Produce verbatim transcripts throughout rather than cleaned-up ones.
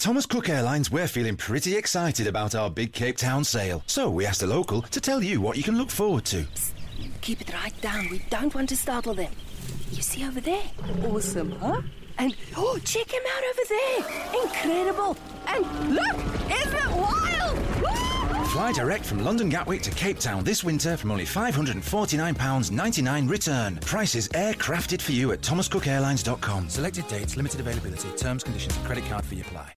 Thomas Cook Airlines, we're feeling pretty excited about our big Cape Town sale. So we asked a local to tell you what you can look forward to. Psst, keep it right down. We don't want to startle them. You see over there? Awesome, huh? And, oh, check him out over there. Incredible. And look, isn't it wild? Woo! Fly direct from London Gatwick to Cape Town this winter from only five hundred forty-nine pounds ninety-nine return. Prices aircrafted for you at thomas cook airlines dot com. Selected dates, limited availability, terms, conditions, and credit card fee apply.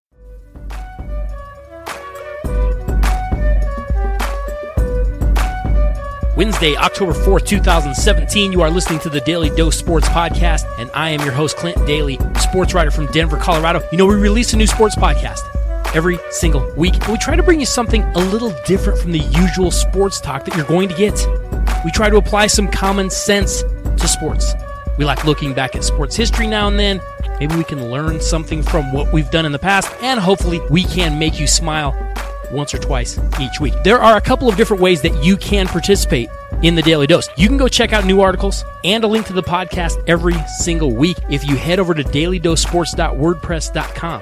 Wednesday, October fourth, twenty seventeen. You are listening to the Daily Dose Sports Podcast, and I am your host, Clint Daly, sports writer from Denver, Colorado. You know, we release a new sports podcast every single week, and we try to bring you something a little different from the usual sports talk that you're going to get. We try to apply some common sense to sports. We like looking back at sports history now and then. Maybe we can learn something from what we've done in the past, and hopefully we can make you smile once or twice each week. There are a couple of different ways that you can participate in the Daily Dose. You can go check out new articles and a link to the podcast every single week if you head over to daily dose sports dot wordpress dot com.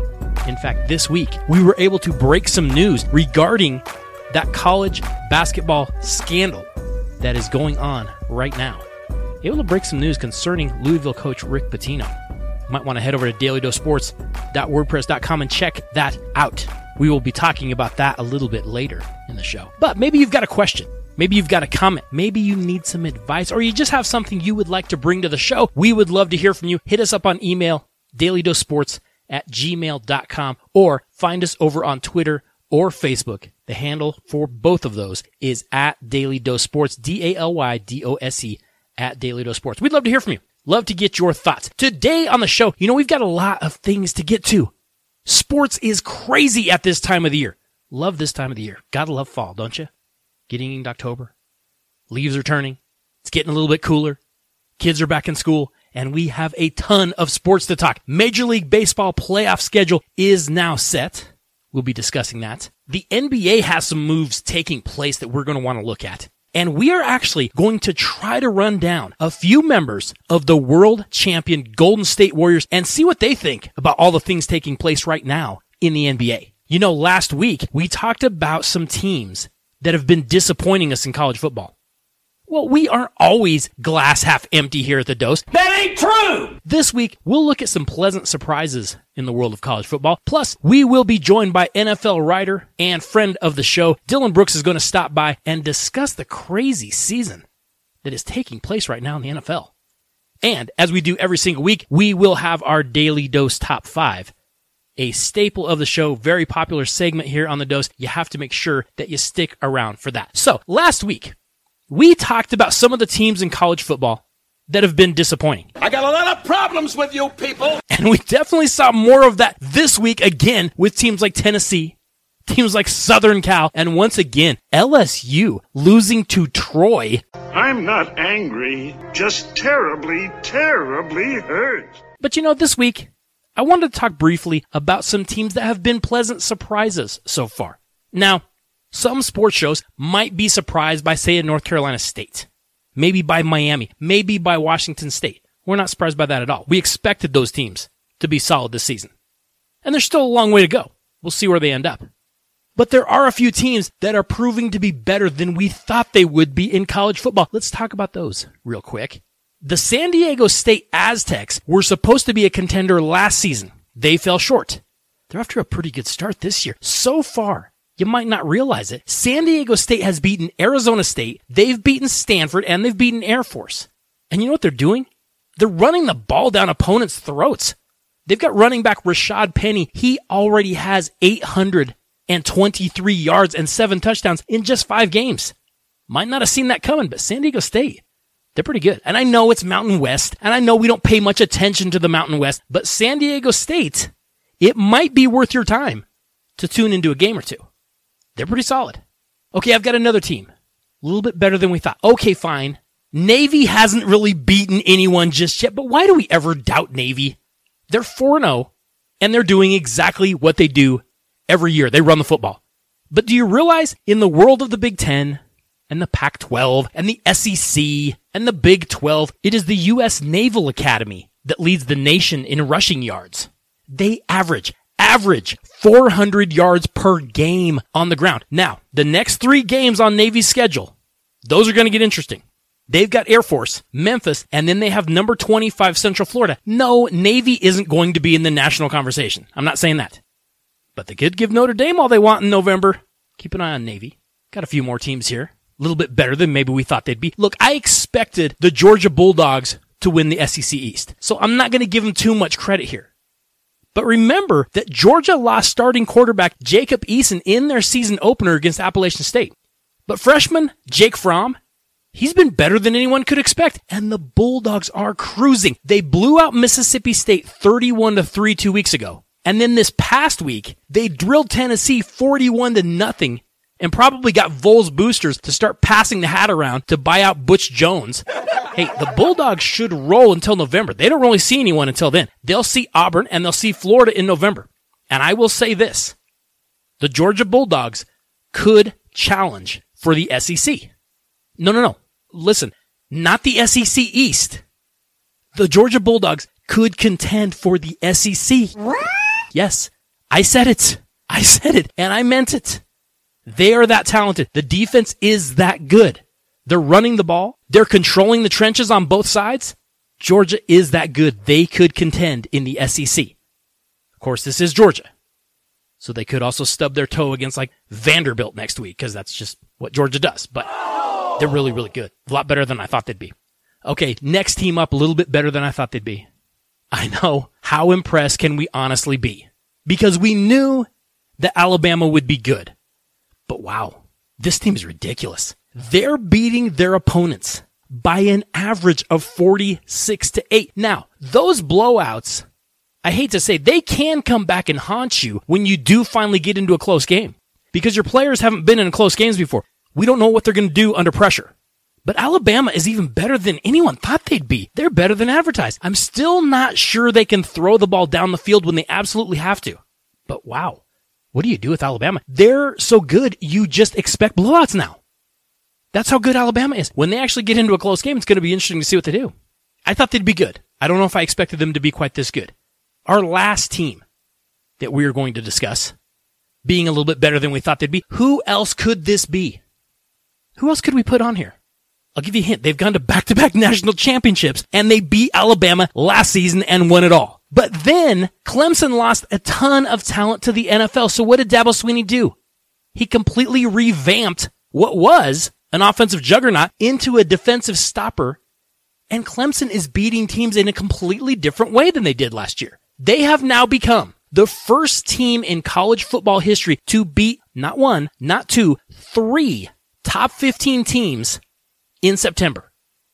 In fact, this week, we were able to break some news regarding that college basketball scandal that is going on right now. Able to break some news concerning Louisville coach Rick Pitino. You might want to head over to daily dose sports dot wordpress dot com and check that out. We will be talking about that a little bit later in the show. But maybe you've got a question. Maybe you've got a comment. Maybe you need some advice, or you just have something you would like to bring to the show. We would love to hear from you. Hit us up on email, daily dose sports at gmail dot com, or find us over on Twitter or Facebook. The handle for both of those is at Daily Dose Sports, D A L Y D O S E, at Daily Dose Sports. We'd love to hear from you. Love to get your thoughts. Today on the show, you know, we've got a lot of things to get to. Sports is crazy at this time of the year. Love this time of the year. Gotta love fall, don't you? Getting into October. Leaves are turning. It's getting a little bit cooler. Kids are back in school, and we have a ton of sports to talk. Major League Baseball playoff schedule is now set. We'll be discussing that. The N B A has some moves taking place that we're going to want to look at. And we are actually going to try to run down a few members of the world champion Golden State Warriors and see what they think about all the things taking place right now in the N B A. You know, last week we talked about some teams that have been disappointing us in college football. Well, we aren't always glass half empty here at the Dose. That ain't true! This week, we'll look at some pleasant surprises in the world of college football. Plus, we will be joined by N F L writer and friend of the show, Dylan Brooks, is going to stop by and discuss the crazy season that is taking place right now in the N F L. And as we do every single week, we will have our Daily Dose Top five. A staple of the show, very popular segment here on the Dose. You have to make sure that you stick around for that. So, last week, we talked about some of the teams in college football that have been disappointing. I got a lot of problems with you people. And we definitely saw more of that this week again with teams like Tennessee, teams like Southern Cal, and once again, L S U losing to Troy. I'm not angry, just terribly, terribly hurt. But you know, this week, I wanted to talk briefly about some teams that have been pleasant surprises so far. Now, some sports shows might be surprised by, say, a North Carolina State, maybe by Miami, maybe by Washington State. We're not surprised by that at all. We expected those teams to be solid this season. And there's still a long way to go. We'll see where they end up. But there are a few teams that are proving to be better than we thought they would be in college football. Let's talk about those real quick. The San Diego State Aztecs were supposed to be a contender last season. They fell short. They're off to a pretty good start this year. So far, you might not realize it, San Diego State has beaten Arizona State, they've beaten Stanford, and they've beaten Air Force. And you know what they're doing? They're running the ball down opponents' throats. They've got running back Rashad Penny. He already has eight hundred twenty-three yards and seven touchdowns in just five games. Might not have seen that coming, but San Diego State, they're pretty good. And I know it's Mountain West, and I know we don't pay much attention to the Mountain West, but San Diego State, it might be worth your time to tune into a game or two. They're pretty solid. Okay, I've got another team. A little bit better than we thought. Okay, fine. Navy hasn't really beaten anyone just yet, but why do we ever doubt Navy? They're four and oh, and they're doing exactly what they do every year. They run the football. But do you realize in the world of the Big Ten and the Pac twelve and the S E C and the Big twelve, it is the U S Naval Academy that leads the nation in rushing yards. They average average four hundred yards per game on the ground. Now, the next three games on Navy's schedule, those are going to get interesting. They've got Air Force, Memphis, and then they have number twenty-five Central Florida. No, Navy isn't going to be in the national conversation. I'm not saying that. But they could give Notre Dame all they want in November. Keep an eye on Navy. Got a few more teams here. A little bit better than maybe we thought they'd be. Look, I expected the Georgia Bulldogs to win the S E C East, so I'm not going to give them too much credit here. But remember that Georgia lost starting quarterback Jacob Eason in their season opener against Appalachian State. But freshman Jake Fromm, he's been better than anyone could expect, and the Bulldogs are cruising. They blew out Mississippi State thirty-one to three two weeks ago. And then this past week, they drilled Tennessee forty-one to nothing and probably got Vols boosters to start passing the hat around to buy out Butch Jones. Hey, the Bulldogs should roll until November. They don't really see anyone until then. They'll see Auburn and they'll see Florida in November. And I will say this, the Georgia Bulldogs could challenge for the S E C. No, no, no. Listen, not the S E C East. The Georgia Bulldogs could contend for the S E C. What? Yes, I said it. I said it, and I meant it. They are that talented. The defense is that good. They're running the ball. They're controlling the trenches on both sides. Georgia is that good. They could contend in the S E C. Of course, this is Georgia. So they could also stub their toe against like Vanderbilt next week because that's just what Georgia does. But they're really, really good. A lot better than I thought they'd be. Okay, next team up, a little bit better than I thought they'd be. I know. How impressed can we honestly be? Because we knew that Alabama would be good. But wow, this team is ridiculous. They're beating their opponents by an average of forty-six to eight. Now, those blowouts, I hate to say, they can come back and haunt you when you do finally get into a close game. Because your players haven't been in close games before. We don't know what they're going to do under pressure. But Alabama is even better than anyone thought they'd be. They're better than advertised. I'm still not sure they can throw the ball down the field when they absolutely have to. But wow, what do you do with Alabama? They're so good, you just expect blowouts now. That's how good Alabama is. When they actually get into a close game, it's going to be interesting to see what they do. I thought they'd be good. I don't know if I expected them to be quite this good. Our last team that we are going to discuss being a little bit better than we thought they'd be. Who else could this be? Who else could we put on here? I'll give you a hint. They've gone to back-to-back national championships, and they beat Alabama last season and won it all. But then Clemson lost a ton of talent to the N F L. So what did Dabo Swinney do? He completely revamped what was an offensive juggernaut into a defensive stopper. And Clemson is beating teams in a completely different way than they did last year. They have now become the first team in college football history to beat not one, not two, three top fifteen teams in September.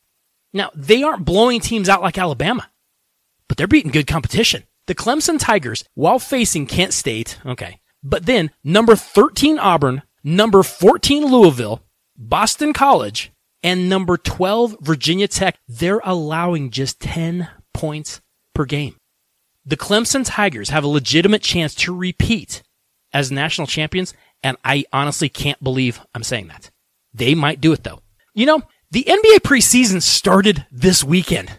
Now, they aren't blowing teams out like Alabama, but they're beating good competition. The Clemson Tigers, while facing Kent State, okay, but then number thirteen Auburn, number fourteen Louisville, Boston College, and number twelve Virginia Tech, they're allowing just ten points per game. The Clemson Tigers have a legitimate chance to repeat as national champions, and I honestly can't believe I'm saying that. They might do it, though. You know, the N B A preseason started this weekend.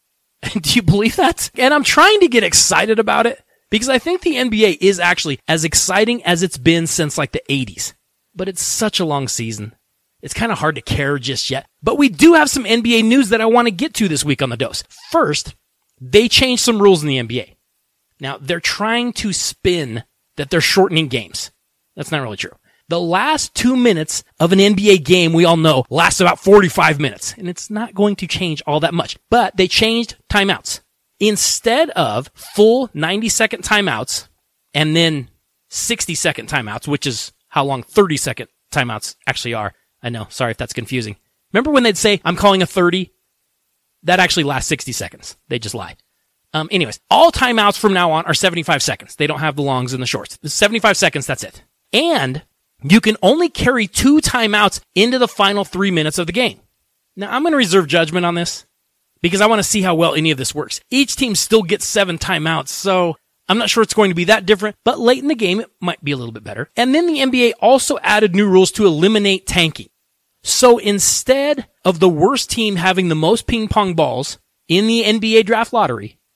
Do you believe that? And I'm trying to get excited about it because I think the N B A is actually as exciting as it's been since like the eighties. But it's such a long season. It's kind of hard to care just yet. But we do have some N B A news that I want to get to this week on the Dose. First, they changed some rules in the N B A. Now, they're trying to spin that they're shortening games. That's not really true. The last two minutes of an N B A game, we all know, lasts about forty-five minutes. And it's not going to change all that much. But they changed timeouts. Instead of full ninety-second timeouts and then sixty-second timeouts, which is how long thirty-second timeouts actually are. I know, sorry if that's confusing. Remember when they'd say, I'm calling a thirty? That actually lasts sixty seconds. They just lie. Um, anyways, all timeouts from now on are seventy-five seconds. They don't have the longs and the shorts. seventy-five seconds, that's it. And you can only carry two timeouts into the final three minutes of the game. Now, I'm going to reserve judgment on this because I want to see how well any of this works. Each team still gets seven timeouts, so I'm not sure it's going to be that different, but late in the game, it might be a little bit better. And then the N B A also added new rules to eliminate tanking. So instead of the worst team having the most ping pong balls in the N B A draft lottery,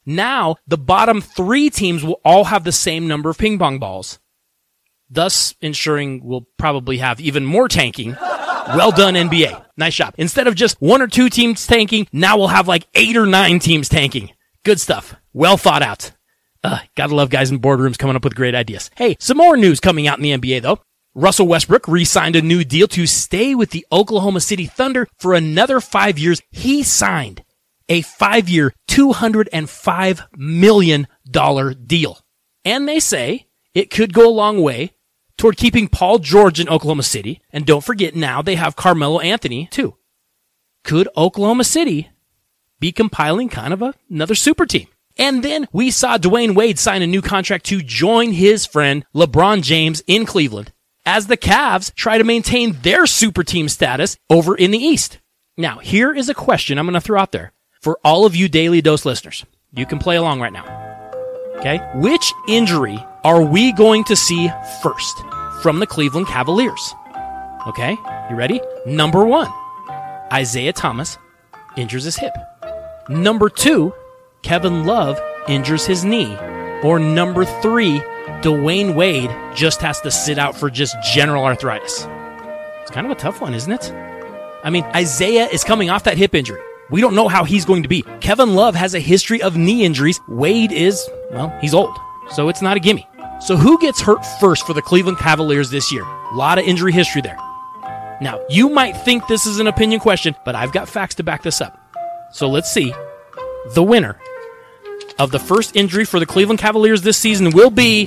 Now, the bottom three teams will all have the same number of ping pong balls, thus ensuring we'll probably have even more tanking. Well done, N B A. Nice job. Instead of just one or two teams tanking, now we'll have like eight or nine teams tanking. Good stuff. Well thought out. Uh, gotta love guys in boardrooms coming up with great ideas. Hey, some more news coming out in the N B A though. Russell Westbrook re-signed a new deal to stay with the Oklahoma City Thunder for another five years. He signed a five-year, two hundred five million dollars deal. And they say it could go a long way toward keeping Paul George in Oklahoma City. And don't forget, now they have Carmelo Anthony, too. Could Oklahoma City be compiling kind of a, another super team? And then we saw Dwayne Wade sign a new contract to join his friend LeBron James in Cleveland as the Cavs try to maintain their super team status over in the East. Now, here is a question I'm going to throw out there for all of you Daily Dose listeners. You can play along right now. Okay? Which injury are we going to see first from the Cleveland Cavaliers? Okay? You ready? Number one, Isaiah Thomas injures his hip. Number two, Kevin Love injures his knee. Or number three, Dwayne Wade just has to sit out for just general arthritis. It's kind of a tough one, isn't it? I mean, Isaiah is coming off that hip injury. We don't know how he's going to be. Kevin Love has a history of knee injuries. Wade is, well, he's old, so it's not a gimme. So who gets hurt first for the Cleveland Cavaliers this year? A lot of injury history there. Now, you might think this is an opinion question, but I've got facts to back this up. So let's see. The winner of the first injury for the Cleveland Cavaliers this season will be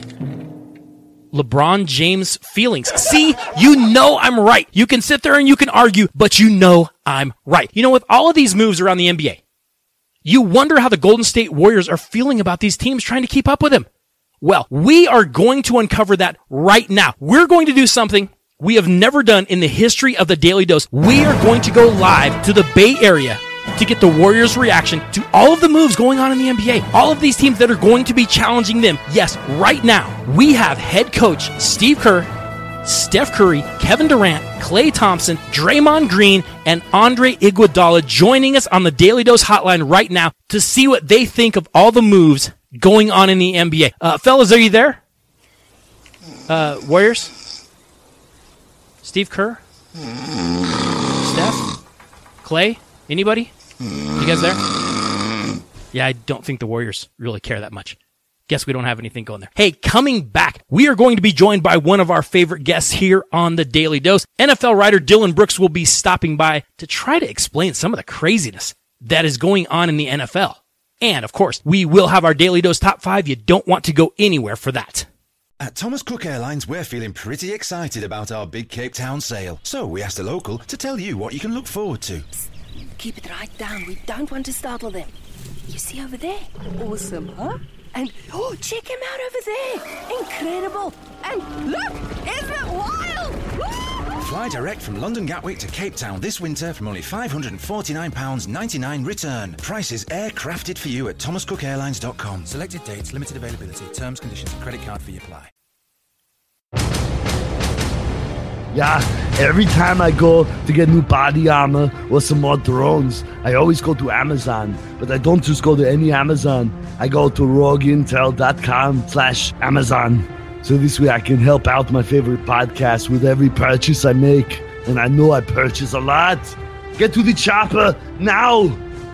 LeBron James' feelings. See, you know I'm right. You can sit there and you can argue, but you know I'm right. You know, with all of these moves around the N B A, you wonder how the Golden State Warriors are feeling about these teams trying to keep up with them. Well, we are going to uncover that right now. We're going to do something we have never done in the history of the Daily Dose. We are going to go live to the Bay Area to get the Warriors' reaction to all of the moves going on in the N B A. All of these teams that are going to be challenging them. Yes, right now, we have head coach Steve Kerr, Steph Curry, Kevin Durant, Klay Thompson, Draymond Green, and Andre Iguodala joining us on the Daily Dose hotline right now to see what they think of all the moves going on in the N B A. Uh, fellas, are you there? Uh, Warriors? Steve Kerr? Steph? Klay? Anybody? You guys there? Yeah, I don't think the Warriors really care that much. Guess we don't have anything going there. Hey, coming back, we are going to be joined by one of our favorite guests here on the Daily Dose. N F L writer Dylan Brooks will be stopping by to try to explain some of the craziness that is going on in the N F L. And, of course, we will have our Daily Dose Top five. You don't want to go anywhere for that. At Thomas Cook Airlines, we're feeling pretty excited about our big Cape Town sale. So we asked a local to tell you what you can look forward to. Keep it right down. We don't want to startle them. You see over there? Awesome, huh? And, oh, check him out over there. Incredible. And look, isn't it wild? Woo! Fly direct from London Gatwick to Cape Town this winter from only five hundred forty-nine pounds ninety-nine return. Prices aircrafted for you at thomas cook airlines dot com. Selected dates, limited availability, terms, conditions, and credit card fee apply. Yeah, every time I go to get new body armor or some more drones, I always go to Amazon. But I don't just go to any Amazon. I go to rogue intel dot com slash Amazon. So this way I can help out my favorite podcast with every purchase I make. And I know I purchase a lot. Get to the chopper now!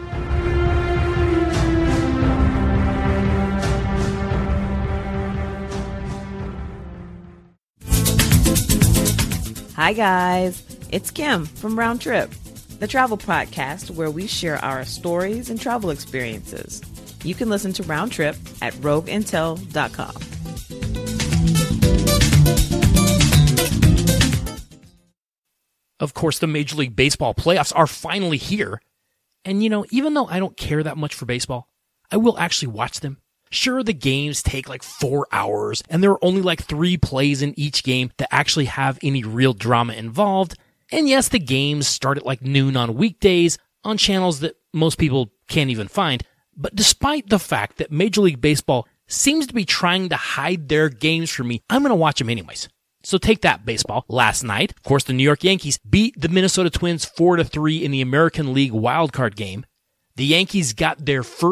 Hi guys, it's Kim from Round Trip, the travel podcast where we share our stories and travel experiences. You can listen to Round Trip at rogue intel dot com. Of course, the Major League Baseball playoffs are finally here. And, you know, even though I don't care that much for baseball, I will actually watch them. Sure, the games take like four hours, and there are only like three plays in each game that actually have any real drama involved. And yes, the games start at like noon on weekdays on channels that most people can't even find. But despite the fact that Major League Baseball seems to be trying to hide their games from me, I'm going to watch them anyways. So take that, baseball. Last night, of course, the New York Yankees beat the Minnesota Twins four to three in the American League wildcard game. The Yankees got their first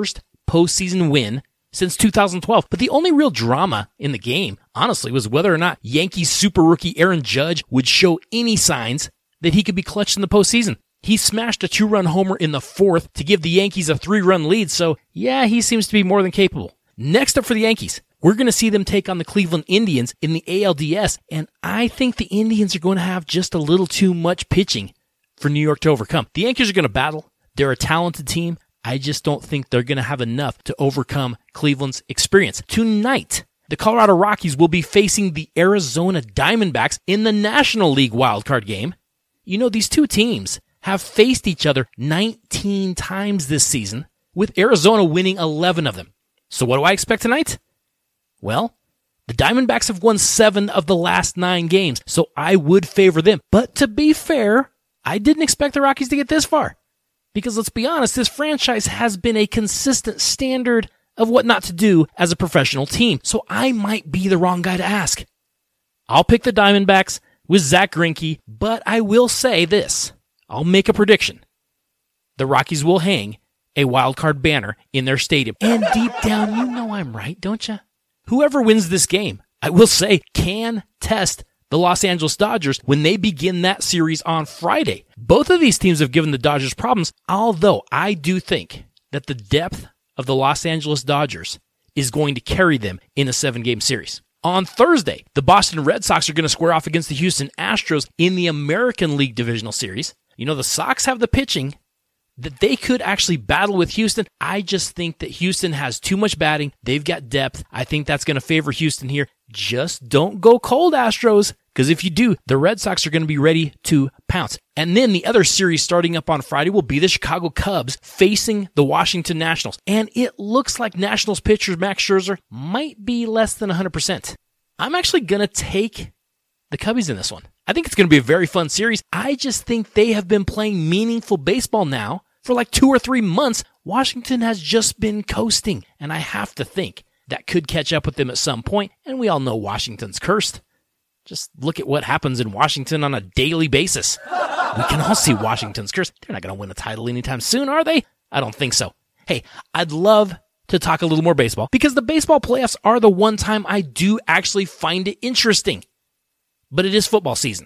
postseason win since two thousand twelve. But the only real drama in the game, honestly, was whether or not Yankees super rookie Aaron Judge would show any signs that he could be clutch in the postseason. He smashed a two-run homer in the fourth to give the Yankees a three-run lead, so yeah, he seems to be more than capable. Next up for the Yankees, we're going to see them take on the Cleveland Indians in the A L D S, and I think the Indians are going to have just a little too much pitching for New York to overcome. The Yankees are going to battle. They're a talented team. I just don't think they're going to have enough to overcome Cleveland's experience. Tonight, the Colorado Rockies will be facing the Arizona Diamondbacks in the National League wildcard game. You know, these two teams have faced each other nineteen times this season, with Arizona winning eleven of them. So what do I expect tonight? Well, the Diamondbacks have won seven of the last nine games, so I would favor them. But to be fair, I didn't expect the Rockies to get this far. Because let's be honest, this franchise has been a consistent standard of what not to do as a professional team. So I might be the wrong guy to ask. I'll pick the Diamondbacks with Zach Greinke, but I will say this. I'll make a prediction. The Rockies will hang a wild card banner in their stadium. And deep down, you know I'm right, don't you? Whoever wins this game, I will say, can test the Los Angeles Dodgers when they begin that series on Friday. Both of these teams have given the Dodgers problems, although I do think that the depth of the Los Angeles Dodgers is going to carry them in a seven-game series. On Thursday, the Boston Red Sox are going to square off against the Houston Astros in the American League Divisional Series. You know, the Sox have the pitching that they could actually battle with Houston. I just think that Houston has too much batting. They've got depth. I think that's going to favor Houston here. Just don't go cold, Astros, because if you do, the Red Sox are going to be ready to pounce. And then the other series starting up on Friday will be the Chicago Cubs facing the Washington Nationals. And it looks like Nationals pitcher Max Scherzer might be less than one hundred percent. I'm actually going to take the Cubbies in this one. I think it's going to be a very fun series. I just think they have been playing meaningful baseball now for like two or three months. Washington has just been coasting, and I have to think that could catch up with them at some point, and we all know Washington's cursed. Just look at what happens in Washington on a daily basis. We can all see Washington's cursed. They're not going to win a title anytime soon, are they? I don't think so. Hey, I'd love to talk a little more baseball, because the baseball playoffs are the one time I do actually find it interesting. But it is football season.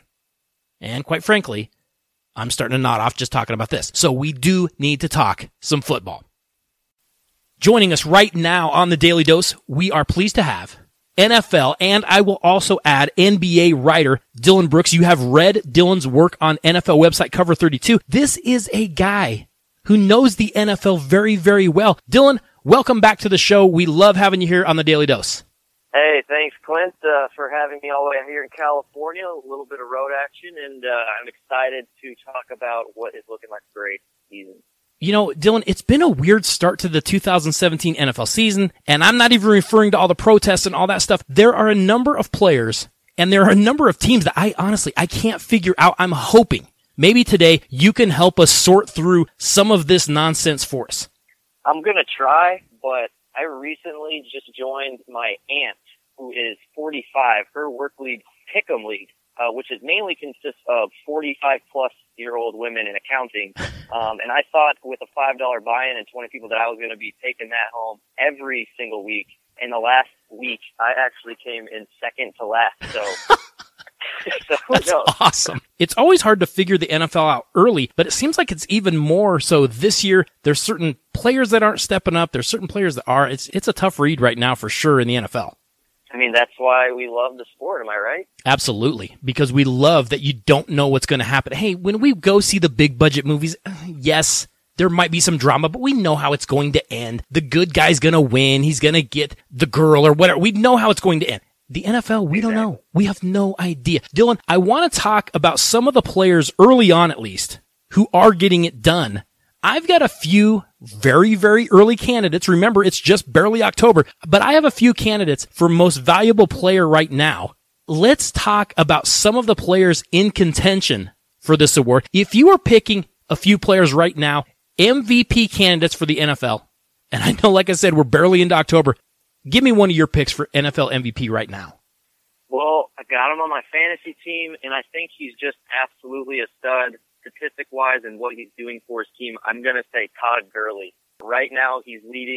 And quite frankly, I'm starting to nod off just talking about this. So we do need to talk some football. Joining us right now on the Daily Dose, we are pleased to have N F L, and I will also add N B A writer Dylan Brooks. You have read Dylan's work on N F L website Cover thirty-two. This is a guy who knows the N F L very, very well. Dylan, welcome back to the show. We love having you here on the Daily Dose. Hey, thanks, Clint, uh, for having me all the way out here in California. A little bit of road action, and uh, I'm excited to talk about what is looking like a great season. You know, Dylan, it's been a weird start to the two thousand seventeen N F L season, and I'm not even referring to all the protests and all that stuff. There are a number of players, and there are a number of teams that I honestly, I can't figure out. I'm hoping maybe today you can help us sort through some of this nonsense for us. I'm going to try, but I recently just joined my aunt, who is forty-five. Her work league, Pick'em League, uh, which is mainly consists of forty-five plus year old women in accounting. Um, and I thought with a five dollar buy-in and twenty people that I was going to be taking that home every single week. In the last week, I actually came in second to last. So, so that's no. awesome. It's always hard to figure the N F L out early, but it seems like it's even more so this year. There's certain players that aren't stepping up. There's certain players that are. It's it's a tough read right now for sure in the N F L. I mean, that's why we love the sport, am I right? Absolutely, because we love that you don't know what's going to happen. Hey, when we go see the big budget movies, yes, there might be some drama, but we know how it's going to end. The good guy's going to win. He's going to get the girl or whatever. We know how it's going to end. The N F L, we exactly. don't know. We have no idea. Dylan, I want to talk about some of the players early on, at least, who are getting it done. I've got a few very, very early candidates. Remember, it's just barely October, but I have a few candidates for most valuable player right now. Let's talk about some of the players in contention for this award. If you are picking a few players right now, M V P candidates for the N F L, and I know, like I said, we're barely into October, give me one of your picks for N F L M V P right now. Well, I got him on my fantasy team, and I think he's just absolutely a stud. Statistic-wise and what he's doing for his team, I'm going to say Todd Gurley. Right now, he's leading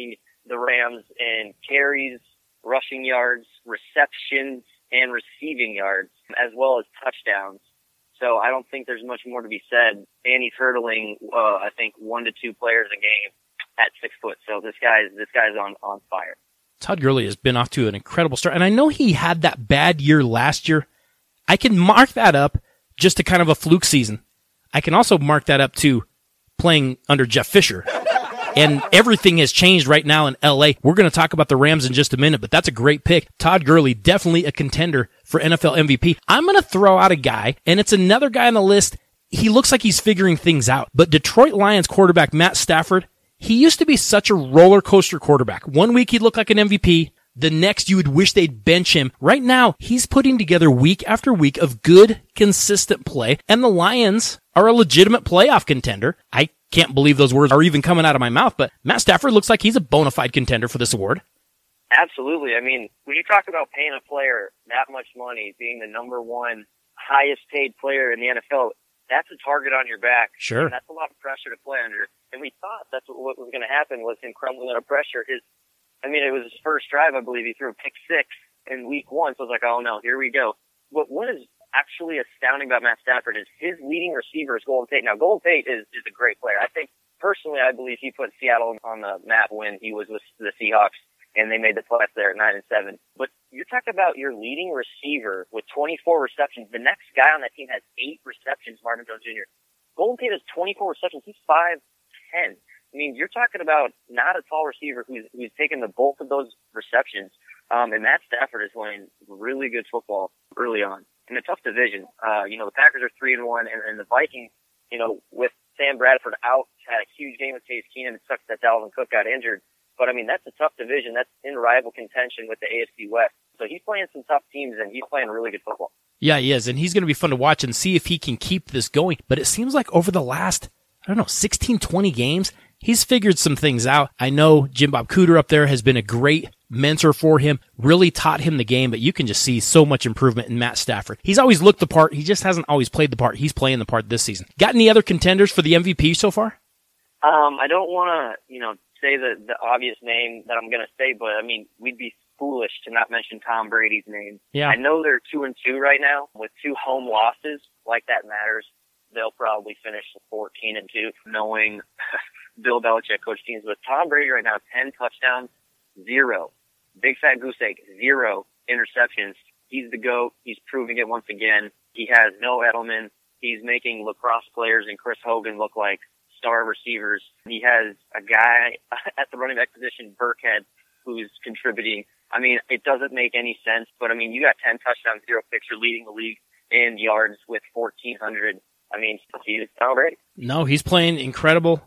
the Rams in carries, rushing yards, receptions, and receiving yards, as well as touchdowns. So I don't think there's much more to be said. And he's hurdling, uh, I think, one to two players a game at six foot. So this guy's this guy's on, on fire. Todd Gurley has been off to an incredible start. And I know he had that bad year last year. I can mark that up just to kind of a fluke season. I can also mark that up to playing under Jeff Fisher. And everything has changed right now in L A. We're going to talk about the Rams in just a minute, but that's a great pick. Todd Gurley, definitely a contender for N F L M V P. I'm going to throw out a guy, and it's another guy on the list. He looks like he's figuring things out. But Detroit Lions quarterback Matt Stafford, he used to be such a roller coaster quarterback. One week he'd look like an M V P. The next you would wish they'd bench him. Right now, he's putting together week after week of good, consistent play, and the Lions are a legitimate playoff contender. I can't believe those words are even coming out of my mouth, but Matt Stafford looks like he's a bona fide contender for this award. Absolutely. I mean, when you talk about paying a player that much money, being the number one highest paid player in the N F L, that's a target on your back. Sure. And that's a lot of pressure to play under. And we thought that's what was going to happen was him crumbling under pressure. His, I mean, it was his first drive, I believe. He threw a pick six in week one. So I was like, oh no, here we go. What, what is actually astounding about Matt Stafford is his leading receiver is Golden Tate. Now, Golden Tate is, is a great player. I think, personally, I believe he put Seattle on the map when he was with the Seahawks and they made the playoffs there at nine and seven. But you're talking about your leading receiver with twenty-four receptions. The next guy on that team has eight receptions, Marvin Jones Junior Golden Tate has twenty-four receptions. He's five ten. I mean, you're talking about not a tall receiver who's, who's taken the bulk of those receptions. Um, and Matt Stafford is playing really good football early on in a tough division. Uh, you know, the Packers are three and one, and, and the Vikings, you know, with Sam Bradford out, had a huge game with Case Keenum. It sucks that Dalvin Cook got injured. But, I mean, that's a tough division. That's in rival contention with the A F C West. So he's playing some tough teams, and he's playing really good football. Yeah, he is, and he's going to be fun to watch and see if he can keep this going. But it seems like over the last, I don't know, sixteen, twenty games, he's figured some things out. I know Jim Bob Cooter up there has been a great mentor for him, really taught him the game, but you can just see so much improvement in Matt Stafford. He's always looked the part. He just hasn't always played the part. He's playing the part this season. Got any other contenders for the M V P so far? Um, I don't want to, you know, say the, the obvious name that I'm going to say, but I mean, we'd be foolish to not mention Tom Brady's name. Yeah. I know they're two and two right now with two home losses. Like that matters. They'll probably finish fourteen and two, knowing Bill Belichick coach teams. But Tom Brady right now, ten touchdowns, zero. Big fat goose egg, zero interceptions. He's the GOAT. He's proving it once again. He has no Edelman. He's making lacrosse players and Chris Hogan look like star receivers. He has a guy at the running back position, Burkhead, who's contributing. I mean, it doesn't make any sense, but I mean, you got ten touchdowns, zero picks. You're leading the league in yards with fourteen hundred. I mean, he's Tom Brady. No, he's playing incredible.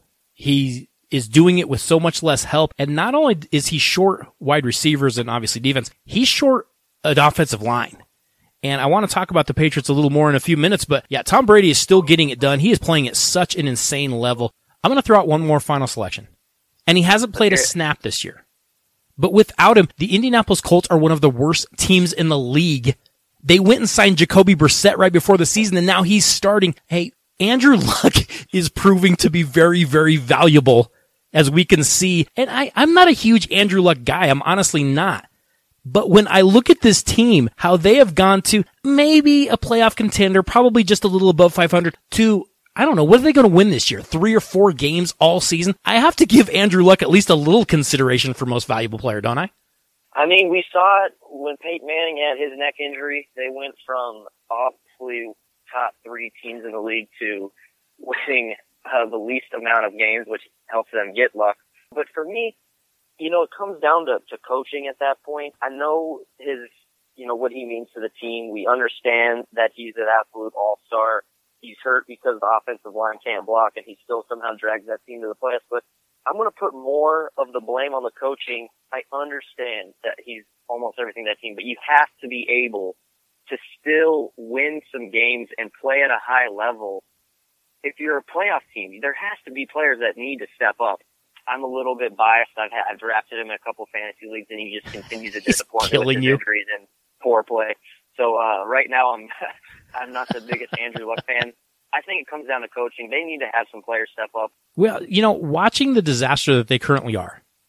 He is doing it with so much less help. And not only is he short wide receivers and obviously defense, he's short an offensive line. And I want to talk about the Patriots a little more in a few minutes, but yeah, Tom Brady is still getting it done. He is playing at such an insane level. I'm going to throw out one more final selection. And he hasn't played a snap this year. But without him, the Indianapolis Colts are one of the worst teams in the league. They went and signed Jacoby Brissett right before the season, and now he's starting. Hey, Andrew Luck is proving to be very, very valuable, as we can see. And I, I'm not a huge Andrew Luck guy. I'm honestly not. But when I look at this team, how they have gone to maybe a playoff contender, probably just a little above five hundred, to, I don't know, what are they going to win this year? Three or four games all season? I have to give Andrew Luck at least a little consideration for most valuable player, don't I? I mean, we saw it when Peyton Manning had his neck injury. They went from obviously top three teams in the league to winning uh, the least amount of games, which helps them get Luck. But for me, you know, it comes down to, to coaching at that point. I know his, you know, what he means to the team. We understand that he's an absolute all-star. He's hurt because the offensive line can't block, and he still somehow drags that team to the playoffs. But I'm going to put more of the blame on the coaching. I understand that he's almost everything that team, but you have to be able to still win some games and play at a high level. If you're a playoff team, there has to be players that need to step up. I'm a little bit biased. I've, had, I've drafted him in a couple of fantasy leagues, and he just continues to disappoint me with his injuries and poor play. So uh, right now, I'm I'm not the biggest Andrew Luck fan. I think it comes down to coaching. They need to have some players step up. Well, you know, watching the disaster that they currently are,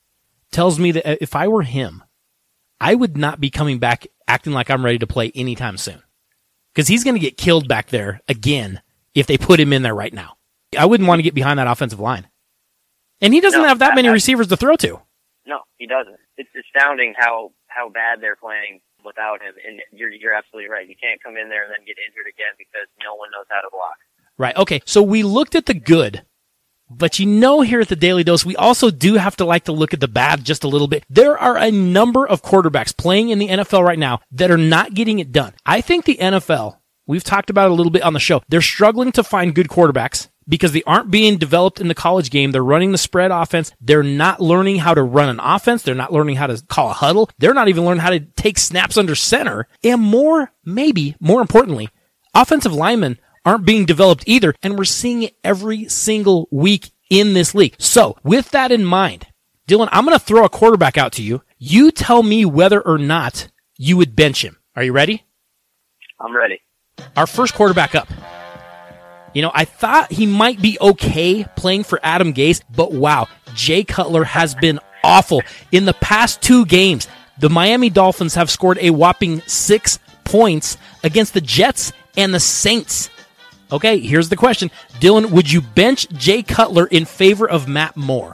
tells me that if I were him, I would not be coming back acting like I'm ready to play anytime soon. Because he's going to get killed back there again if they put him in there right now. I wouldn't want to get behind that offensive line. And he doesn't no, have that I, many I, receivers to throw to. No, he doesn't. It's astounding how, how bad they're playing without him. And you're, you're absolutely right. You can't come in there and then get injured again because no one knows how to block. Right. Okay. So we looked at the good, but you know, here at the Daily Dose, we also do have to like to look at the bad just a little bit. There are a number of quarterbacks playing in the N F L right now that are not getting it done. I think the N F L, we've talked about it a little bit on the show, they're struggling to find good quarterbacks because they aren't being developed in the college game. They're running the spread offense. They're not learning how to run an offense. They're not learning how to call a huddle. They're not even learning how to take snaps under center. And more, maybe more importantly, offensive linemen aren't being developed either, and we're seeing it every single week in this league. So, with that in mind, Dylan, I'm going to throw a quarterback out to you. You tell me whether or not you would bench him. Are you ready? I'm ready. Our first quarterback up. You know, I thought he might be okay playing for Adam Gase, but wow, Jay Cutler has been awful. In the past two games, the Miami Dolphins have scored a whopping six points against the Jets and the Saints. Okay, here's the question. Dylan, would you bench Jay Cutler in favor of Matt Moore?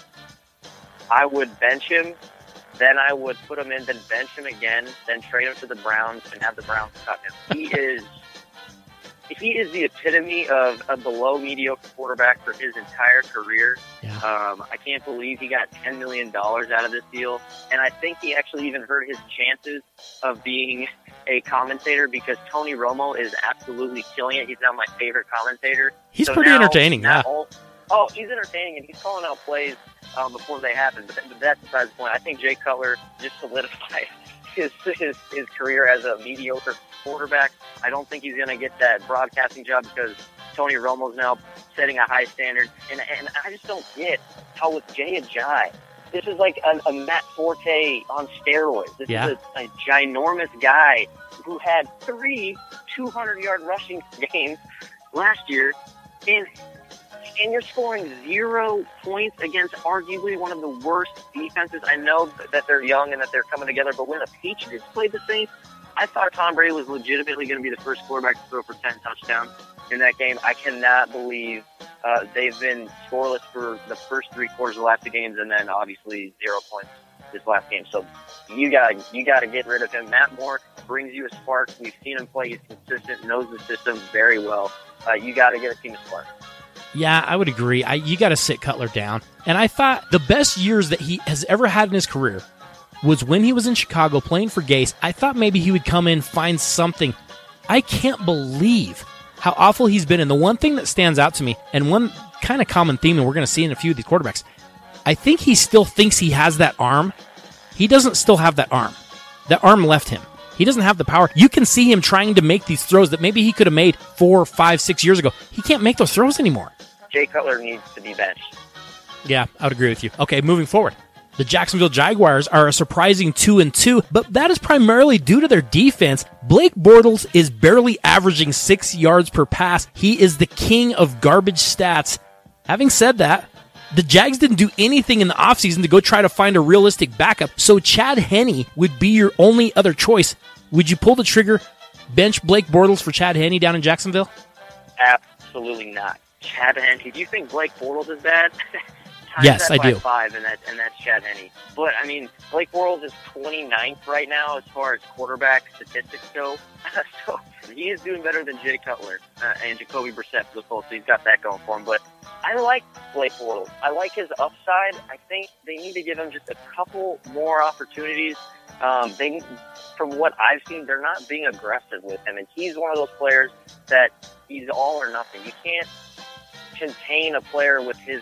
I would bench him, then I would put him in, then bench him again, then trade him to the Browns and have the Browns cut him. He is he is the epitome of a below mediocre quarterback for his entire career. Yeah. Um, I can't believe he got ten million dollars out of this deal, and I think he actually even hurt his chances of being a commentator because Tony Romo is absolutely killing it. He's now my favorite commentator. He's so pretty now, entertaining, now yeah. All, oh, he's entertaining, and he's calling out plays um, before they happen. But, but that's besides the point. I think Jay Cutler just solidified his, his his career as a mediocre quarterback. I don't think he's going to get that broadcasting job because Tony Romo's now setting a high standard. And, and I just don't get how with Jay Ajayi, this is like a, a Matt Forte on steroids. This yeah. is a, a ginormous guy who had three two hundred-yard rushing games last year, and and you're scoring zero points against arguably one of the worst defenses. I know that they're young and that they're coming together, but when the Patriots played the Saints, I thought Tom Brady was legitimately going to be the first quarterback to throw for ten touchdowns in that game. I cannot believe uh, they've been scoreless for the first three quarters of the last two games, and then obviously zero points this last game. So you got you got to get rid of him. Matt Moore brings you a spark. We've seen him play. He's consistent, knows the system very well. Uh, you got to get a team a spark. Yeah, I would agree. I, you got to sit Cutler down. And I thought the best years that he has ever had in his career was when he was in Chicago playing for Gase. I thought maybe he would come in, find something. I can't believe how awful he's been. And the one thing that stands out to me, and one kind of common theme, and we're going to see in a few of these quarterbacks, I think he still thinks he has that arm. He doesn't still have that arm. That arm left him. He doesn't have the power. You can see him trying to make these throws that maybe he could have made four, five, six years ago. He can't make those throws anymore. Jay Cutler needs to be benched. Yeah, I would agree with you. Okay, moving forward. The Jacksonville Jaguars are a surprising two and two, but that is primarily due to their defense. Blake Bortles is barely averaging six yards per pass. He is the king of garbage stats. Having said that, the Jags didn't do anything in the offseason to go try to find a realistic backup, so Chad Henne would be your only other choice. Would you pull the trigger, bench Blake Bortles for Chad Henne down in Jacksonville? Absolutely not. Chad Henne. Do you think Blake Bortles is bad? Yes, I do. Five, and, that, and that's Chad Henne. But, I mean, Blake Bortles is twenty-ninth right now as far as quarterback statistics go. So he is doing better than Jay Cutler uh, and Jacoby Brissett for the Colts, so he's got that going for him. But I like Blake Bortles. I like his upside. I think they need to give him just a couple more opportunities. Um, they, from what I've seen, they're not being aggressive with him. And he's one of those players that he's all or nothing. You can't contain a player with his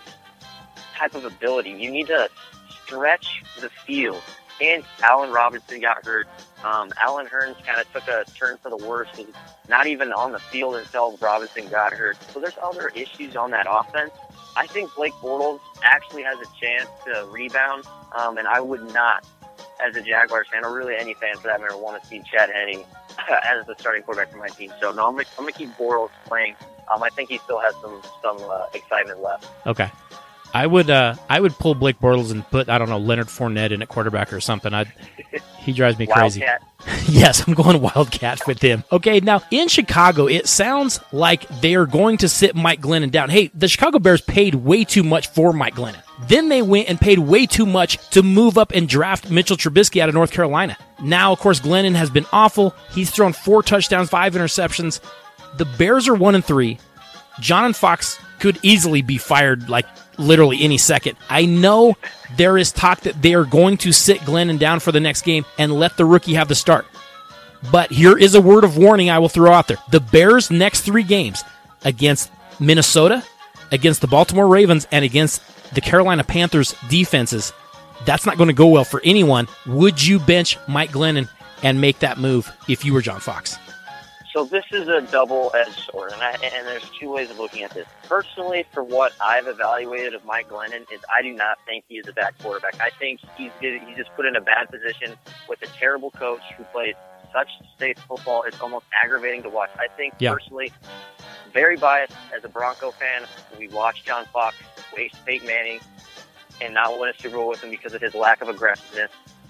type of ability. You need to stretch the field. And Allen Robinson got hurt. Um, Allen Hurns kind of took a turn for the worse. He was not even on the field until Robinson got hurt. So there's other issues on that offense. I think Blake Bortles actually has a chance to rebound, um, and I would not, as a Jaguars fan, or really any fan for that matter, want to see Chad Henne as the starting quarterback for my team. So no, I'm going to keep Bortles playing. Um, I think he still has some some uh, excitement left. Okay. I would uh, I would pull Blake Bortles and put, I don't know, Leonard Fournette in at quarterback or something. I'd, he drives me crazy. Wildcat. Yes, I'm going Wildcat with him. Okay, now in Chicago, it sounds like they are going to sit Mike Glennon down. Hey, the Chicago Bears paid way too much for Mike Glennon. Then they went and paid way too much to move up and draft Mitchell Trubisky out of North Carolina. Now, of course, Glennon has been awful. He's thrown four touchdowns, five interceptions. The Bears are one and three. John Fox could easily be fired like literally any second. I know there is talk that they are going to sit Glennon down for the next game and let the rookie have the start. But here is a word of warning I will throw out there. The Bears' next three games against Minnesota, against the Baltimore Ravens, and against the Carolina Panthers defenses, that's not going to go well for anyone. Would you bench Mike Glennon and make that move if you were John Fox? So this is a double-edged sword, and, I, and there's two ways of looking at this. Personally, for what I've evaluated of Mike Glennon, is I do not think he is a bad quarterback. I think he's he's just put in a bad position with a terrible coach who plays such safe football. It's almost aggravating to watch. I think, yeah. personally, very biased as a Bronco fan. We watched John Fox waste Peyton Manning and not win a Super Bowl with him because of his lack of aggressiveness.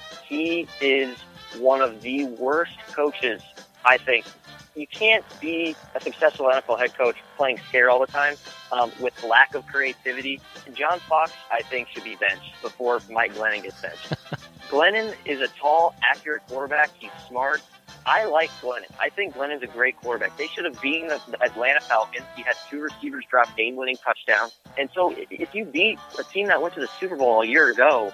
He is one of the worst coaches, I think. You can't be a successful N F L head coach playing scared all the time um, with lack of creativity. John Fox, I think, should be benched before Mike Glennon gets benched. Glennon is a tall, accurate quarterback. He's smart. I like Glennon. I think Glennon's a great quarterback. They should have beaten the Atlanta Falcons. He had two receivers drop game-winning touchdowns. And so if you beat a team that went to the Super Bowl a year ago,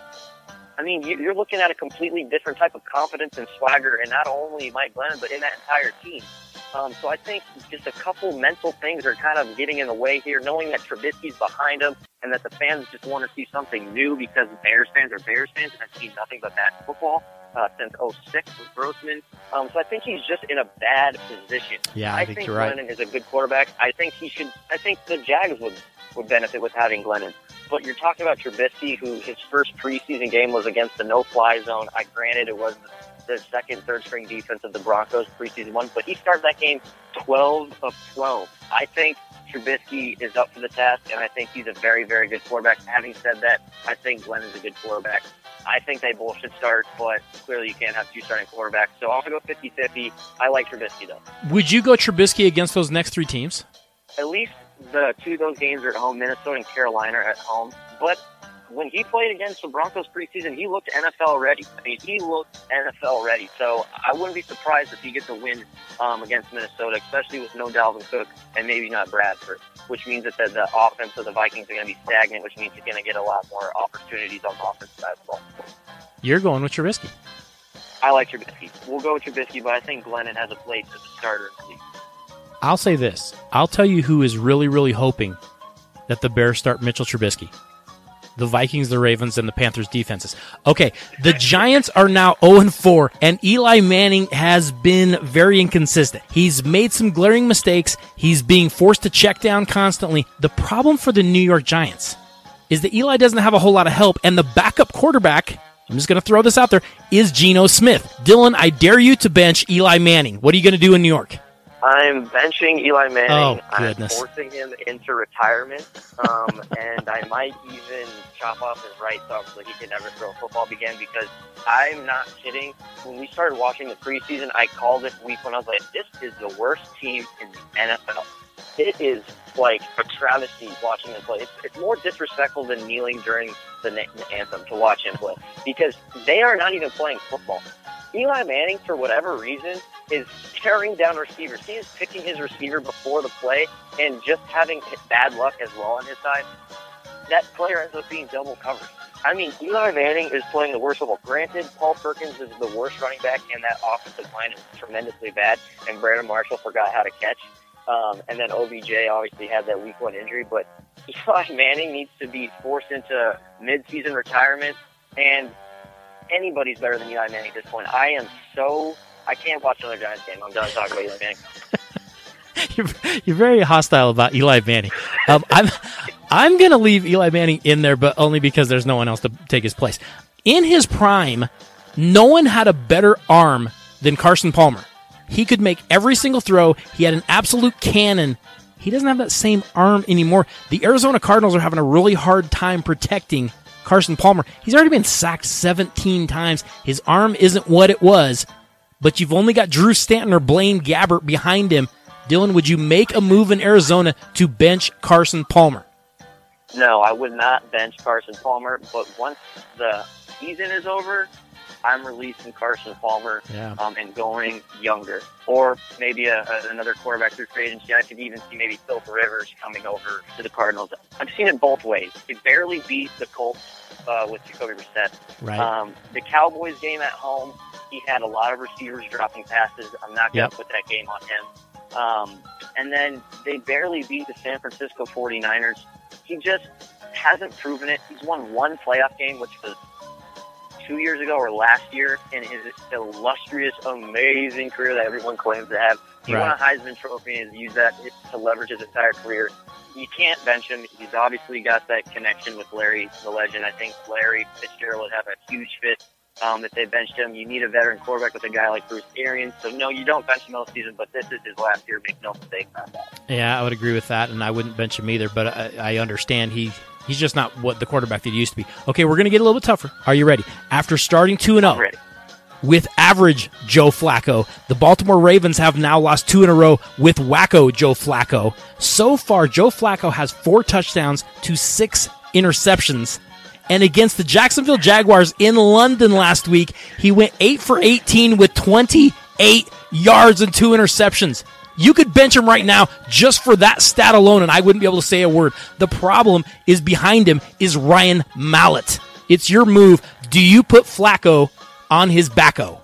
I mean, you're looking at a completely different type of confidence and swagger, and not only Mike Glennon, but in that entire team. Um, so I think just a couple mental things are kind of getting in the way here, knowing that Trubisky's behind him and that the fans just want to see something new because Bears fans are Bears fans and have seen nothing but bad football uh, since oh six with Grossman. Um, so I think he's just in a bad position. Yeah, I, I think, think you're right. Glennon is a good quarterback. I think he should. I think the Jags would, would benefit with having Glennon. But you're talking about Trubisky, who his first preseason game was against the no-fly zone. I granted it was the second, third-string defense of the Broncos preseason one, but he started that game twelve of twelve. I think Trubisky is up for the task, and I think he's a very, very good quarterback. Having said that, I think Glennon's a good quarterback. I think they both should start, but clearly you can't have two starting quarterbacks. So I'm going to go fifty-fifty. I like Trubisky, though. Would you go Trubisky against those next three teams? At least the two of those games are at home. Minnesota and Carolina are at home. But when he played against the Broncos preseason, he looked N F L ready. I mean, he looked N F L ready. So I wouldn't be surprised if he gets a win um, against Minnesota, especially with no Dalvin Cook and maybe not Bradford, which means that the, the offense of the Vikings are going to be stagnant, which means he's going to get a lot more opportunities on the offensive side of the ball. You're going with Trubisky. I like Trubisky. We'll go with Trubisky, but I think Glennon has a place as a starter in the league. I'll say this. I'll tell you who is really, really hoping that the Bears start Mitchell Trubisky. The Vikings, the Ravens, and the Panthers defenses. Okay, the Giants are now oh and four, and Eli Manning has been very inconsistent. He's made some glaring mistakes. He's being forced to check down constantly. The problem for the New York Giants is that Eli doesn't have a whole lot of help, and the backup quarterback, I'm just going to throw this out there, is Geno Smith. Dylan, I dare you to bench Eli Manning. What are you going to do in New York? I'm benching Eli Manning. Oh, goodness. I'm forcing him into retirement, um, and I might even chop off his right thumb so he can never throw a football again, because I'm not kidding. When we started watching the preseason, I called it week one. I was like, this is the worst team in the N F L. It is like a travesty watching him play. It's, it's more disrespectful than kneeling during the, na- the anthem to watch him play, because they are not even playing football. Eli Manning, for whatever reason, is tearing down receivers. He is picking his receiver before the play and just having bad luck as well on his side. That player ends up being double covered. I mean, Eli Manning is playing the worst football. Granted, Paul Perkins is the worst running back, and that offensive line is tremendously bad, and Brandon Marshall forgot how to catch. Um, and then O B J obviously had that week one injury, but Eli Manning needs to be forced into mid-season retirement, and anybody's better than Eli Manning at this point. I am so... I can't watch another Giants game. I'm done talking about Eli Manning. you're, you're very hostile about Eli Manning. Um, I'm I'm going to leave Eli Manning in there, but only because there's no one else to take his place. In his prime, no one had a better arm than Carson Palmer. He could make every single throw. He had an absolute cannon he doesn't have that same arm anymore. The Arizona Cardinals are having a really hard time protecting Carson Palmer. He's already been sacked seventeen times. His arm isn't what it was, but you've only got Drew Stanton or Blaine Gabbert behind him. Dylan, would you make a move in Arizona to bench Carson Palmer? No, I would not bench Carson Palmer, but once the season is over, I'm releasing Carson Palmer yeah. um, and going younger. Or maybe a, a, another quarterback through free agency. I could even see maybe Philip Rivers coming over to the Cardinals. I've seen it both ways. They barely beat the Colts uh, with Jacoby Brissett. Right. Um, the Cowboys game at home, he had a lot of receivers dropping passes. I'm not going to yep. put that game on him. Um, and then they barely beat the San Francisco forty-niners. He just hasn't proven it. He's won one playoff game, which was two years ago or last year in his illustrious, amazing career that everyone claims to have. He right. won a Heisman Trophy and has used that to leverage his entire career. You can't bench him. He's obviously got that connection with Larry, the legend. I think Larry Fitzgerald would have a huge fit um, if they benched him. You need a veteran quarterback with a guy like Bruce Arians. So, no, you don't bench him all season, but this is his last year. Make no mistake about that. Yeah, I would agree with that, and I wouldn't bench him either, but I, I understand he... He's just not what the quarterback that he used to be. Okay, we're going to get a little bit tougher. Are you ready? After starting two and oh with average Joe Flacco, the Baltimore Ravens have now lost two in a row with wacko Joe Flacco. So far, Joe Flacco has four touchdowns to six interceptions. And against the Jacksonville Jaguars in London last week, he went eight for eighteen with twenty-eight yards and two interceptions. You could bench him right now just for that stat alone, and I wouldn't be able to say a word. The problem is behind him is Ryan Mallett. It's your move. Do you put Flacco on his backo?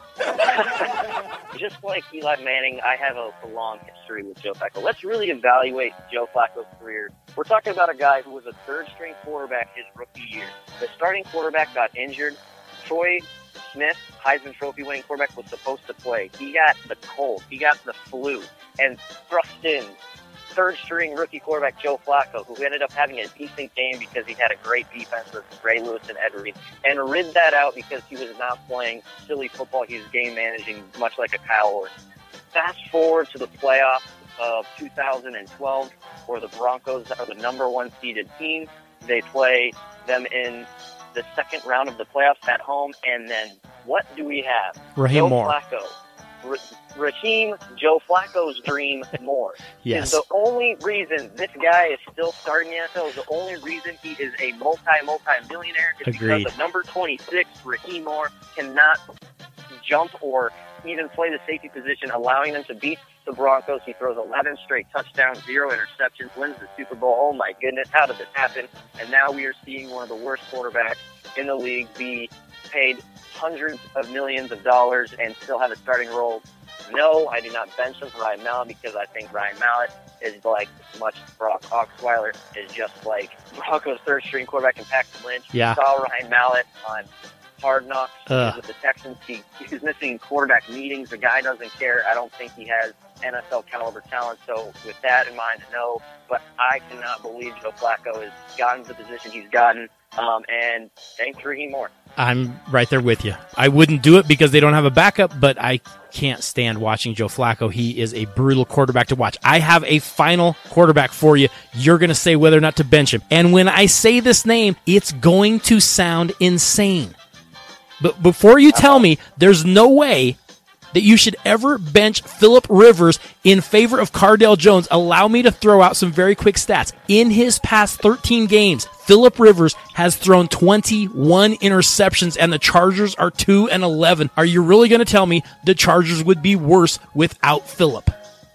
Just like Eli Manning, I have a, a long history with Joe Flacco. Let's really evaluate Joe Flacco's career. We're talking about a guy who was a third-string quarterback his rookie year. The starting quarterback got injured. Troy Smith, Heisman Trophy winning quarterback, was supposed to play. He got the cold. He got the flu. And thrust in third-string rookie quarterback Joe Flacco, who ended up having a decent game because he had a great defense with Ray Lewis and Ed Reed, and rid that out because he was not playing silly football. He was game managing much like a Kyle Orton. Fast forward to the playoffs of two thousand twelve, where the Broncos are the number one seeded team. They play them in the second round of the playoffs at home, and then what do we have? Raheem Joe Moore. Flacco. R- Raheem Joe Flacco's dream more. Yes. Is the only reason this guy is still starting the N F L, is the only reason he is a multi, multi-millionaire is Agreed. because of number twenty-six, Raheem Moore, cannot jump or even play the safety position, allowing them to beat the Broncos. He throws eleven straight touchdowns, zero interceptions, wins the Super Bowl. Oh, my goodness, how did this happen? And now we are seeing one of the worst quarterbacks in the league be paid hundreds of millions of dollars and still have a starting role. No, I do not bench him for Ryan Mallett because I think Ryan Mallett is like much Brock Osweiler is just like Broncos' third-string quarterback and Paxton Lynch. Yeah. We saw Ryan Mallett on Hard Knocks Ugh. with the Texans. He, he's missing quarterback meetings. The guy doesn't care. I don't think he has N F L caliber talent. So with that in mind, no. But I cannot believe Joe Flacco has gotten to the position he's gotten. Um, and thanks Raheem Moore. I'm right there with you. I wouldn't do it because they don't have a backup, but I can't stand watching Joe Flacco. He is a brutal quarterback to watch. I have a final quarterback for you. You're going to say whether or not to bench him. And when I say this name, it's going to sound insane. But before you tell me, there's no way that you should ever bench Philip Rivers in favor of Cardale Jones, allow me to throw out some very quick stats. In his past thirteen games, Philip Rivers has thrown twenty-one interceptions, and the Chargers are two and eleven. Are you really going to tell me the Chargers would be worse without Philip?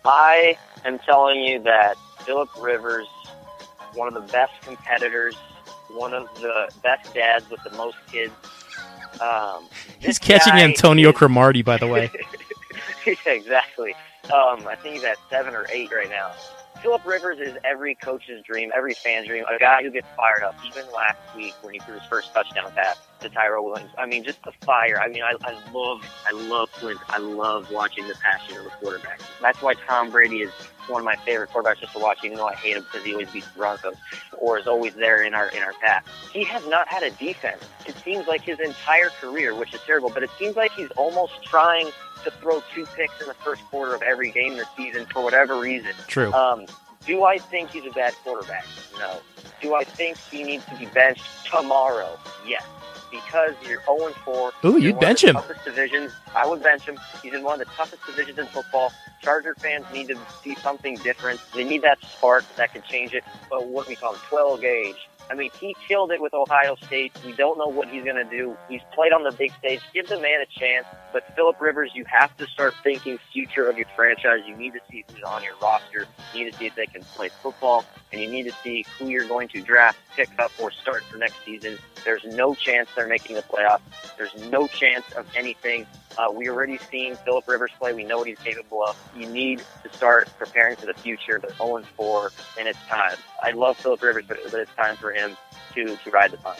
I am telling you that Philip Rivers, one of the best competitors, one of the best dads with the most kids. Um, he's catching Antonio is, Cromartie, by the way. Yeah, exactly. Um, I think he's at seven or eight right now. Philip Rivers is every coach's dream, every fan's dream, a guy who gets fired up. Even last week when he threw his first touchdown pass to Tyrell Williams. I mean, just the fire. I mean, I, I love, I love Clint. I love watching the passion of the quarterback. That's why Tom Brady is one of my favorite quarterbacks just to watch, even though I hate him because he always beats the Broncos or is always there in our in our path. He has not had a defense. It seems like his entire career, which is terrible, but it seems like he's almost trying to throw two picks in the first quarter of every game this season for whatever reason. True. Um, Do I think he's a bad quarterback? No. Do I think he needs to be benched tomorrow? Yes. Because you're oh and four. Ooh, you'd bench him. Toughest divisions. I would bench him. He's in one of the toughest divisions in football. Charger fans need to see something different. They need that spark that can change it. But what we call him, twelve gauge. I mean, he killed it with Ohio State. We don't know what he's going to do. He's played on the big stage. Give the man a chance. But Phillip Rivers, you have to start thinking future of your franchise. You need to see who's on your roster. You need to see if they can play football. And you need to see who you're going to draft, pick up, or start for next season. There's no chance they're making the playoffs. There's no chance of anything. Uh, we already seen Phillip Rivers play. We know what he's capable of. You need to start preparing for the future. They're oh and four, and it's time. I love Phillip Rivers, but, but it's time for him to, to ride the pine.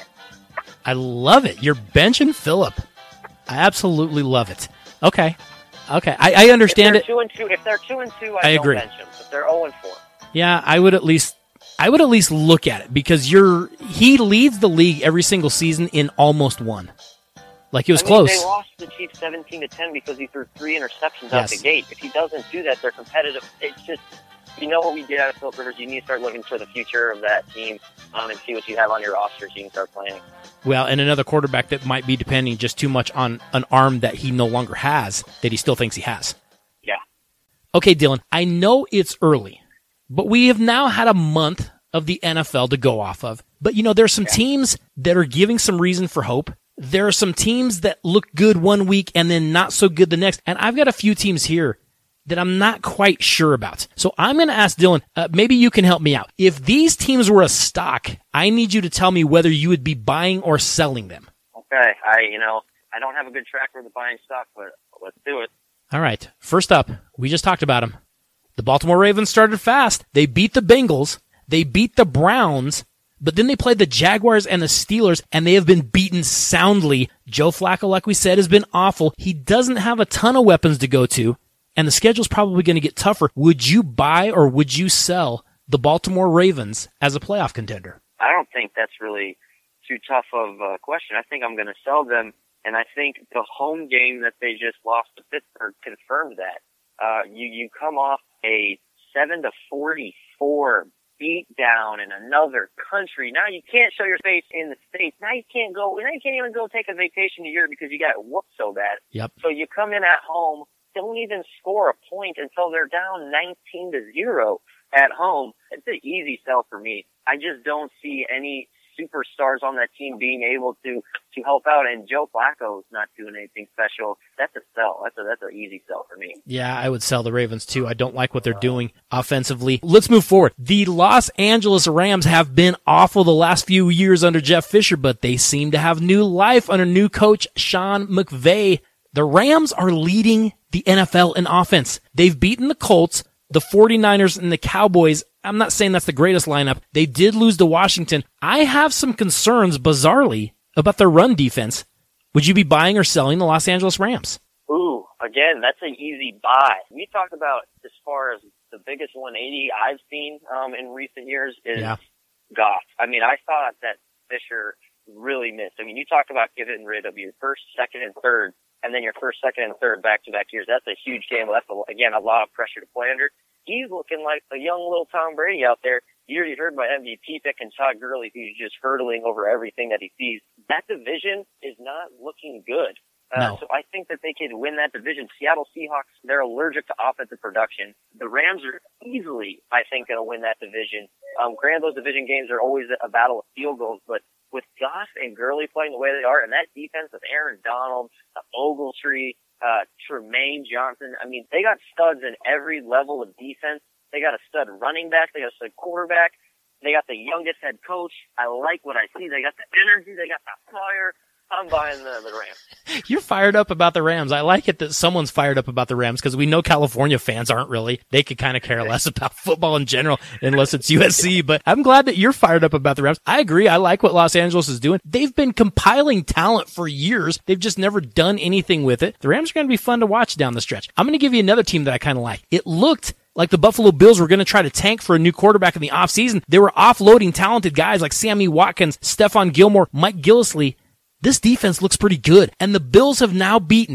I love it. You're benching Phillip. I absolutely love it. Okay. Okay. I, I understand if it. Two and two, if they're two and two, I, I don't agree. bench them. If they're oh and four. Yeah, I would at least I would at least look at it because you're he leads the league every single season in almost one. Like he was I mean, close. They lost the Chiefs seventeen to ten because he threw three interceptions Yes. out the gate. If he doesn't do that, they're competitive. It's just, you know what we did out of Phillip Rivers. You need to start looking for the future of that team um, and see what you have on your roster so you can start playing. Well, and another quarterback that might be depending just too much on an arm that he no longer has that he still thinks he has. Yeah. Okay, Dylan, I know it's early, but we have now had a month of the N F L to go off of. But, you know, there's some teams that are giving some reason for hope. There are some teams that look good one week and then not so good the next. And I've got a few teams here that I'm not quite sure about. So I'm going to ask Dylan, uh, maybe you can help me out. If these teams were a stock, I need you to tell me whether you would be buying or selling them. Okay. I, you know, I don't have a good track record of buying stock, but let's do it. All right. First up, we just talked about them. The Baltimore Ravens started fast. They beat the Bengals. They beat the Browns. But then they played the Jaguars and the Steelers, and they have been beaten soundly. Joe Flacco, like we said, has been awful. He doesn't have a ton of weapons to go to, and the schedule's probably going to get tougher. Would you buy or would you sell the Baltimore Ravens as a playoff contender? I don't think that's really too tough of a question. I think I'm going to sell them, and I think the home game that they just lost to Pittsburgh confirmed that. Uh, you, you come off a seven to forty-four beat down in another country. Now you can't show your face in the States. Now you can't go, now you can't even go take a vacation to Europe because you got whooped so bad. Yep. So you come in at home, don't even score a point until they're down nineteen to zero at home. It's an easy sell for me. I just don't see any superstars on that team being able to, to help out. And Joe Flacco's not doing anything special. That's a sell. That's a, that's an easy sell for me. Yeah, I would sell the Ravens too. I don't like what they're doing offensively. Let's move forward. The Los Angeles Rams have been awful the last few years under Jeff Fisher, but they seem to have new life under new coach Sean McVay. The Rams are leading the N F L in offense. They've beaten the Colts, the forty-niners, and the Cowboys. I'm not saying that's the greatest lineup. They did lose to Washington. I have some concerns, bizarrely, about their run defense. Would you be buying or selling the Los Angeles Rams? Ooh, again, that's an easy buy. We talked about, as far as the biggest one eighty I've seen um, in recent years is Yeah. Goff. I mean, I thought that Fisher really missed. I mean, you talk about getting rid of your first, second, and third, and then your first, second, and third back-to-back years. That's a huge game. That's, a, again, a lot of pressure to play under. He's looking like a young little Tom Brady out there. You already heard my M V P pick and Todd Gurley, who's just hurtling over everything that he sees. That division is not looking good. Uh, No. So I think that they could win that division. Seattle Seahawks, they're allergic to offensive production. The Rams are easily, I think, going to win that division. Um, granted, those division games are always a battle of field goals, but with Goff and Gurley playing the way they are, and that defense with Aaron Donald, uh, Ogletree, uh, Tremaine Johnson, I mean, they got studs in every level of defense. They got a stud running back. They got a stud quarterback. They got the youngest head coach. I like what I see. They got the energy. They got the fire. I'm buying the, the Rams. You're fired up about the Rams. I like it that someone's fired up about the Rams because we know California fans aren't really. They could kind of care less about football in general unless it's U S C. But I'm glad that you're fired up about the Rams. I agree. I like what Los Angeles is doing. They've been compiling talent for years. They've just never done anything with it. The Rams are going to be fun to watch down the stretch. I'm going to give you another team that I kind of like. It looked like the Buffalo Bills were going to try to tank for a new quarterback in the offseason. They were offloading talented guys like Sammy Watkins, Stephon Gilmore, Mike Gillislee. This defense looks pretty good, and the Bills have now beaten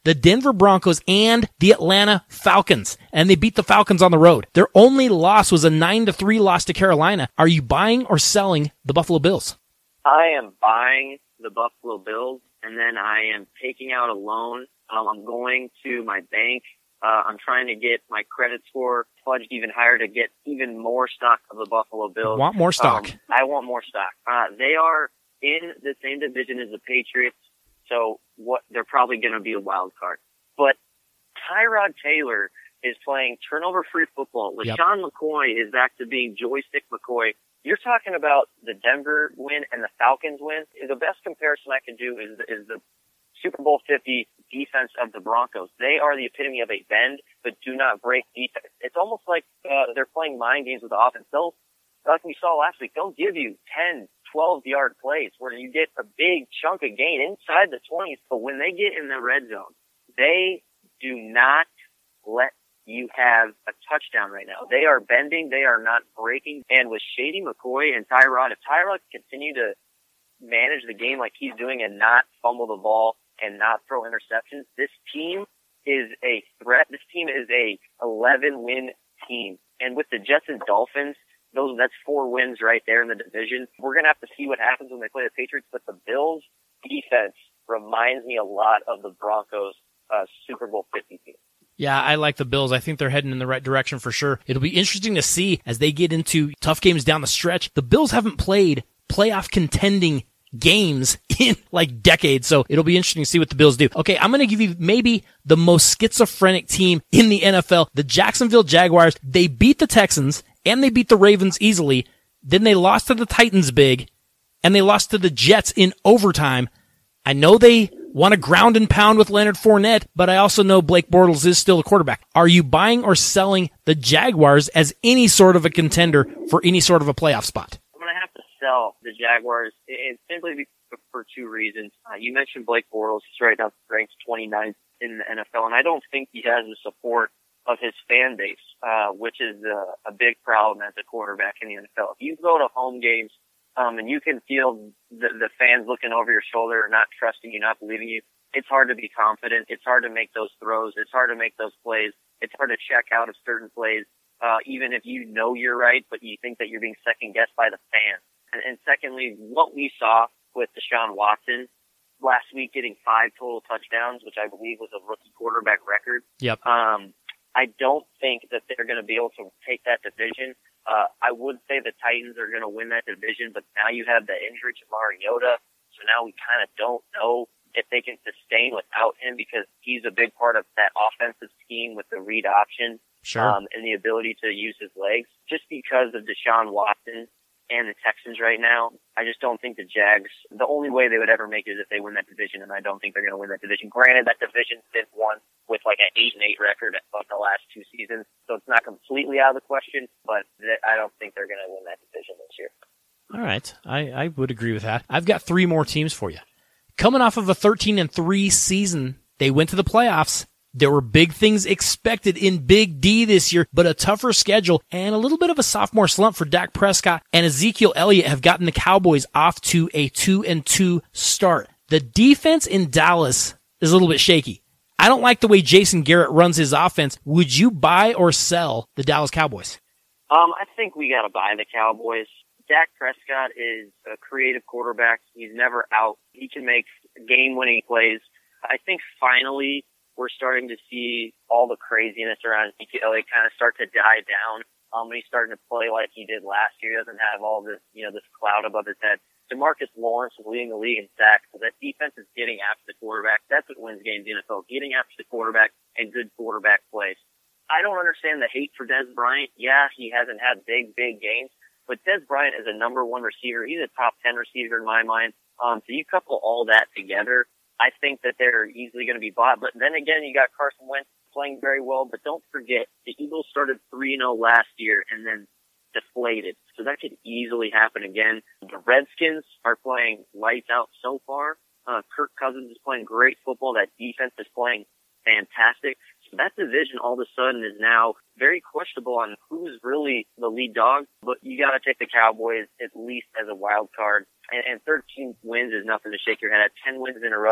the Denver Broncos and the Atlanta Falcons, and they beat the Falcons on the road. Their only loss was a nine to three loss to Carolina. Are you buying or selling the Buffalo Bills? I am buying the Buffalo Bills, and then I am taking out a loan. Um, I'm going to my bank. Uh, I'm trying to get my credit score fudged even higher to get even more stock of the Buffalo Bills. Want more stock? Um, I want more stock. Uh, they are in the same division as the Patriots, so what they're probably going to be a wild card. But Tyrod Taylor is playing turnover-free football. LaShawn yep. McCoy is back to being joystick McCoy. You're talking about the Denver win and the Falcons win. The best comparison I can do is, is the Super Bowl fifty defense of the Broncos. They are the epitome of a bend, but do not break defense. It's almost like uh, they're playing mind games with the offense. They'll, like we saw last week, they'll give you ten, twelve-yard plays where you get a big chunk of gain inside the twenties, but when they get in the red zone, they do not let you have a touchdown right now. They are bending. They are not breaking. And with Shady McCoy and Tyrod, if Tyrod can continue to manage the game like he's doing and not fumble the ball and not throw interceptions, this team is a threat. This team is a eleven-win team. And with the Jets and Dolphins, those that's four wins right there in the division. We're going to have to see what happens when they play the Patriots, but the Bills' defense reminds me a lot of the Broncos' uh, Super Bowl fifty team. Yeah, I like the Bills. I think they're heading in the right direction for sure. It'll be interesting to see as they get into tough games down the stretch. The Bills haven't played playoff contending games in like decades, so it'll be interesting to see what the Bills do. Okay, I'm going to give you maybe the most schizophrenic team in the N F L, the Jacksonville Jaguars. They beat the Texans and they beat the Ravens easily. Then they lost to the Titans big and they lost to the Jets in overtime. I know they want to ground and pound with Leonard Fournette, but I also know Blake Bortles is still a quarterback. Are you buying or selling the Jaguars as any sort of a contender for any sort of a playoff spot? I'm going to have to sell the Jaguars. It's simply for two reasons. Uh, you mentioned Blake Bortles. He's right now ranked twenty-ninth in the N F L, and I don't think he has the support of his fan base, uh, which is a, a big problem as a quarterback in the N F L. If you go to home games, Um, and you can feel the, the fans looking over your shoulder, not trusting you, not believing you. It's hard to be confident. It's hard to make those throws. It's hard to make those plays. It's hard to check out of certain plays, uh, even if you know you're right, but you think that you're being second-guessed by the fans. And, and secondly, what we saw with Deshaun Watson last week getting five total touchdowns, which I believe was a rookie quarterback record. Yep. Um, I don't think that they're going to be able to take that division. Uh, I would say the Titans are going to win that division, but now you have the injury to Mariota, so now we kind of don't know if they can sustain without him because he's a big part of that offensive scheme with the read option sure. um, and the ability to use his legs. Just because of Deshaun Watson and the Texans right now, I just don't think the Jags, the only way they would ever make it is if they win that division, and I don't think they're going to win that division. Granted, that division's been won with like an eight and eight record of the last two seasons, so it's not completely out of the question, but I don't think they're going to win that division this year. All right, I, I would agree with that. I've got three more teams for you. Coming off of a thirteen and three season, they went to the playoffs. There were big things expected in Big D this year, but a tougher schedule and a little bit of a sophomore slump for Dak Prescott and Ezekiel Elliott have gotten the Cowboys off to a two and two start. The defense in Dallas is a little bit shaky. I don't like the way Jason Garrett runs his offense. Would you buy or sell the Dallas Cowboys? Um, I think we got to buy the Cowboys. Dak Prescott is a creative quarterback. He's never out. He can make game-winning plays. I think finally we're starting to see all the craziness around Ezekiel Elliott kind of start to die down. Um, when he's starting to play like he did last year, he doesn't have all this, you know, this cloud above his head. DeMarcus Lawrence is leading the league in sacks, so that defense is getting after the quarterback. That's what wins games in the N F L, getting after the quarterback and good quarterback plays. I don't understand the hate for Dez Bryant. Yeah, he hasn't had big, big games, but Dez Bryant is a number one receiver. He's a top ten receiver in my mind. Um, so you couple all that together, I think that they're easily going to be bought. But then again, you got Carson Wentz playing very well. But don't forget, the Eagles started three and oh last year and then deflated. So that could easily happen again. The Redskins are playing lights out so far. Uh, Kirk Cousins is playing great football. That defense is playing fantastic. So that division all of a sudden is now very questionable on who's really the lead dog. But you got to take the Cowboys at least as a wild card. And, and thirteen wins is nothing to shake your head at. ten wins in a row.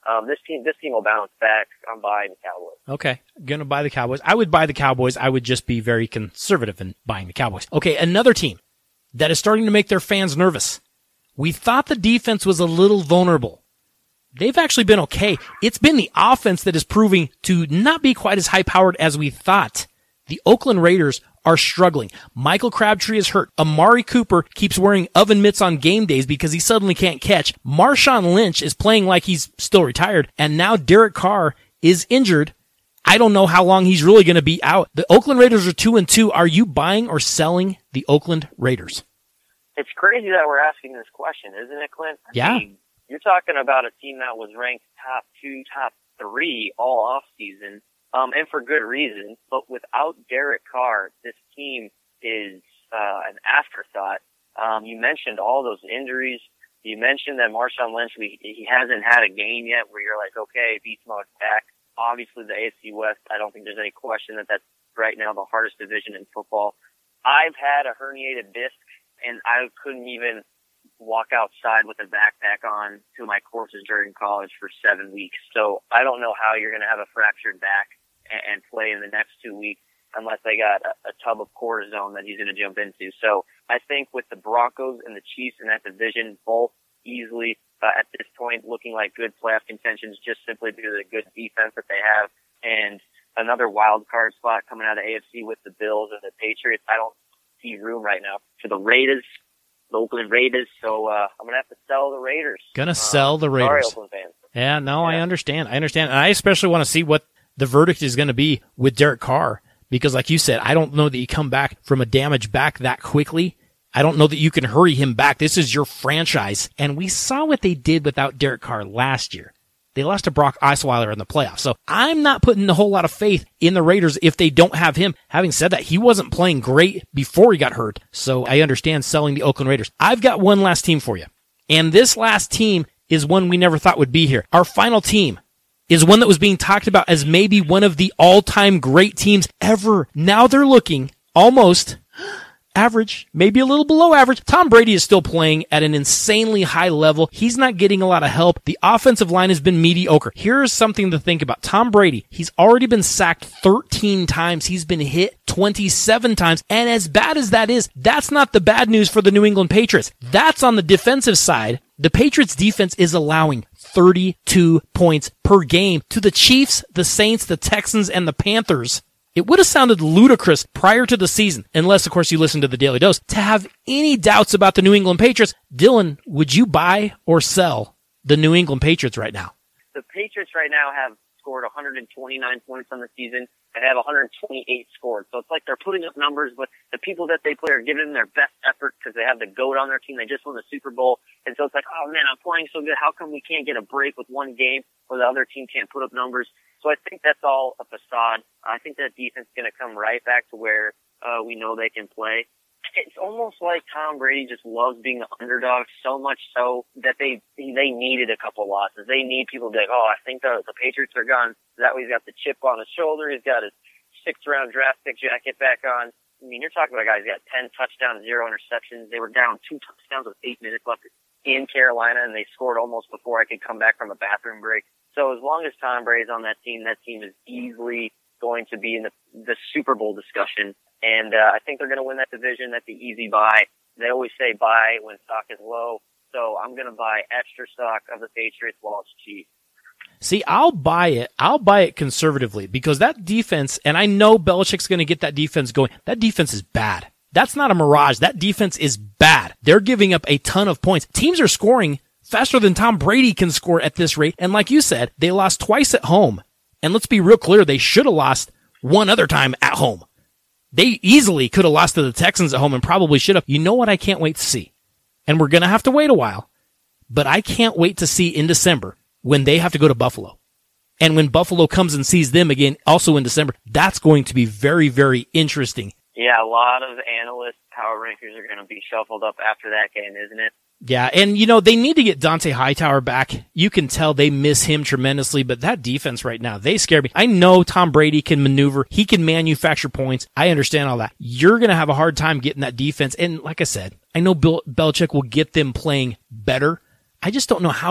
Um, this team, this team will bounce back. I'm buying the Cowboys. Okay. Gonna buy the Cowboys. I would buy the Cowboys. I would just be very conservative in buying the Cowboys. Okay. Another team that is starting to make their fans nervous. We thought the defense was a little vulnerable. They've actually been okay. It's been the offense that is proving to not be quite as high-powered as we thought. The Oakland Raiders are struggling. Michael Crabtree is hurt. Amari Cooper keeps wearing oven mitts on game days because he suddenly can't catch. Marshawn Lynch is playing like he's still retired. And now Derek Carr is injured. I don't know how long he's really going to be out. The Oakland Raiders are two and two. Are you buying or selling the Oakland Raiders? It's crazy that we're asking this question, isn't it, Clint? I Yeah. mean, you're talking about a team that was ranked top two, top three all off season, um, and for good reason. But without Derek Carr, this team is uh, an afterthought. Um, you mentioned all those injuries. You mentioned that Marshawn Lynch, we, he hasn't had a game yet where you're like, okay, beast mode's back. Obviously, the A F C West, I don't think there's any question that that's right now the hardest division in football. I've had a herniated disc, and I couldn't even walk outside with a backpack on to my courses during college for seven weeks. So I don't know how you're going to have a fractured back and, and play in the next two weeks unless they got a, a tub of cortisone that he's going to jump into. So I think with the Broncos and the Chiefs in that division, both easily uh, at this point looking like good playoff contentions just simply due to the good defense that they have, and another wild card spot coming out of the A F C with the Bills and the Patriots. I don't see room right now for the Raiders, the Oakland Raiders. So uh, I'm gonna have to sell the Raiders. Gonna sell the Raiders. Sorry, Oakland fans. Yeah, no, Yeah. I understand. I understand. And I especially want to see what the verdict is going to be with Derek Carr, because like you said, I don't know that you come back from a damaged back that quickly. I don't know that you can hurry him back. This is your franchise. And we saw what they did without Derek Carr last year. They lost to Brock Osweiler in the playoffs. So I'm not putting a whole lot of faith in the Raiders if they don't have him. Having said that, he wasn't playing great before he got hurt. So I understand selling the Oakland Raiders. I've got one last team for you. And this last team is one we never thought would be here. Our final team is one that was being talked about as maybe one of the all-time great teams ever. Now they're looking almost average, maybe a little below average. Tom Brady is still playing at an insanely high level. He's not getting a lot of help. The offensive line has been mediocre. Here's something to think about. Tom Brady, he's already been sacked thirteen times. He's been hit twenty-seven times. And as bad as that is, that's not the bad news for the New England Patriots. That's on the defensive side. The Patriots defense is allowing thirty-two points per game to the Chiefs, the Saints, the Texans, and the Panthers. It would have sounded ludicrous prior to the season, unless, of course, you listen to the Daily Dose, to have any doubts about the New England Patriots. Dylan, would you buy or sell the New England Patriots right now? The Patriots right now have scored one hundred twenty-nine points on the season and have one hundred twenty-eight scored. So it's like they're putting up numbers, but the people that they play are giving them their best effort because they have the GOAT on their team. They just won the Super Bowl. And so it's like, oh, man, I'm playing so good. How come we can't get a break with one game where the other team can't put up numbers? So I think that's all a facade. I think that defense is going to come right back to where uh, we know they can play. It's almost like Tom Brady just loves being the underdog so much so that they they needed a couple losses. They need people to be like, oh, I think the, the Patriots are gone. That way he's got the chip on his shoulder. He's got his sixth-round draft pick jacket back on. I mean, you're talking about a guy who's got ten touchdowns, zero interceptions. They were down two touchdowns with eight minutes left in Carolina, and they scored almost before I could come back from a bathroom break. So as long as Tom Brady's on that team, that team is easily going to be in the, the Super Bowl discussion. And uh, I think they're going to win that division. That's the easy buy. They always say buy when stock is low. So I'm going to buy extra stock of the Patriots while it's cheap. See, I'll buy it. I'll buy it conservatively because that defense, and I know Belichick's going to get that defense going. That defense is bad. That's not a mirage. That defense is bad. They're giving up a ton of points. Teams are scoring faster than Tom Brady can score at this rate. And like you said, they lost twice at home. And let's be real clear, they should have lost one other time at home. They easily could have lost to the Texans at home and probably should have. You know what I can't wait to see? And we're going to have to wait a while. But I can't wait to see in December when they have to go to Buffalo. And when Buffalo comes and sees them again, also in December, that's going to be very, very interesting. Yeah, a lot of analysts, power rankers are going to be shuffled up after that game, isn't it? Yeah, and, you know, they need to get Dante Hightower back. You can tell they miss him tremendously, but that defense right now, they scare me. I know Tom Brady can maneuver. He can manufacture points. I understand all that. You're going to have a hard time getting that defense. And like I said, I know Bill Belichick will get them playing better. I just don't know how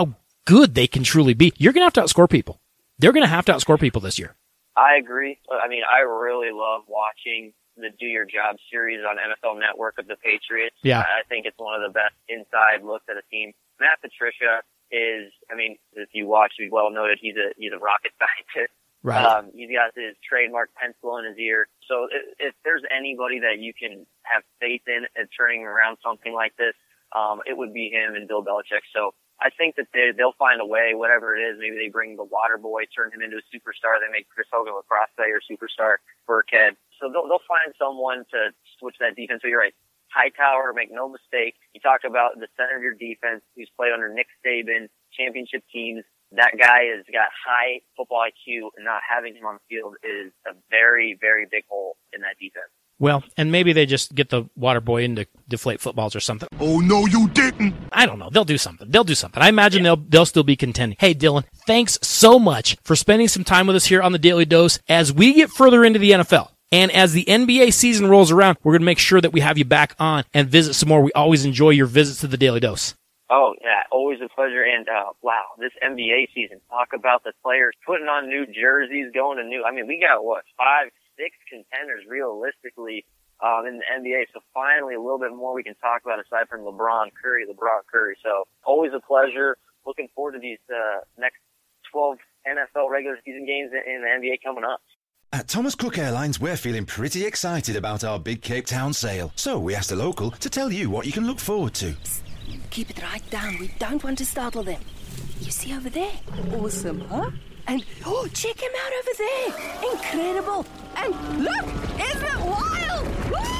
good they can truly be. You're going to have to outscore people. They're going to have to outscore people this year. I agree. I mean, I really love watching the Do Your Job series on N F L Network of the Patriots. Yeah. I think it's one of the best inside looks at a team. Matt Patricia is, I mean, if you watch, we well noted he's a, he's a rocket scientist. Right. Um, he's got his trademark pencil in his ear. So if, if there's anybody that you can have faith in at turning around something like this, um, it would be him and Bill Belichick. So I think that they, they'll find a way, whatever it is. Maybe they bring the water boy, turn him into a superstar. They make Chris Hogan a lacrosse player superstar for a kid. So they'll, they'll find someone to switch that defense. So you're right. Hightower, make no mistake. You talk about the center of your defense who's played under Nick Saban, championship teams. That guy has got high football I Q, and not having him on the field is a very, very big hole in that defense. Well, and maybe they just get the water boy in to deflate footballs or something. Oh, no, you didn't. I don't know. They'll do something. They'll do something. I imagine yeah. they'll they'll still be contending. Hey, Dylan, thanks so much for spending some time with us here on the Daily Dose as we get further into the N F L. And as the N B A season rolls around, we're going to make sure that we have you back on and visit some more. We always enjoy your visits to the Daily Dose. Oh, yeah, always a pleasure. And, uh, wow, this N B A season, talk about the players putting on new jerseys, going to new, I mean, we got, what, five, six contenders realistically um, in the N B A. So finally a little bit more we can talk about aside from LeBron Curry, LeBron Curry. So always a pleasure. Looking forward to these uh, next twelve N F L regular season games in the N B A coming up. At Thomas Cook Airlines, we're feeling pretty excited about our big Cape Town sale. So we asked a local to tell you what you can look forward to. Psst, keep it right down. We don't want to startle them. You see over there? Awesome, huh? And, oh, check him out over there. Incredible. And look, isn't it wild?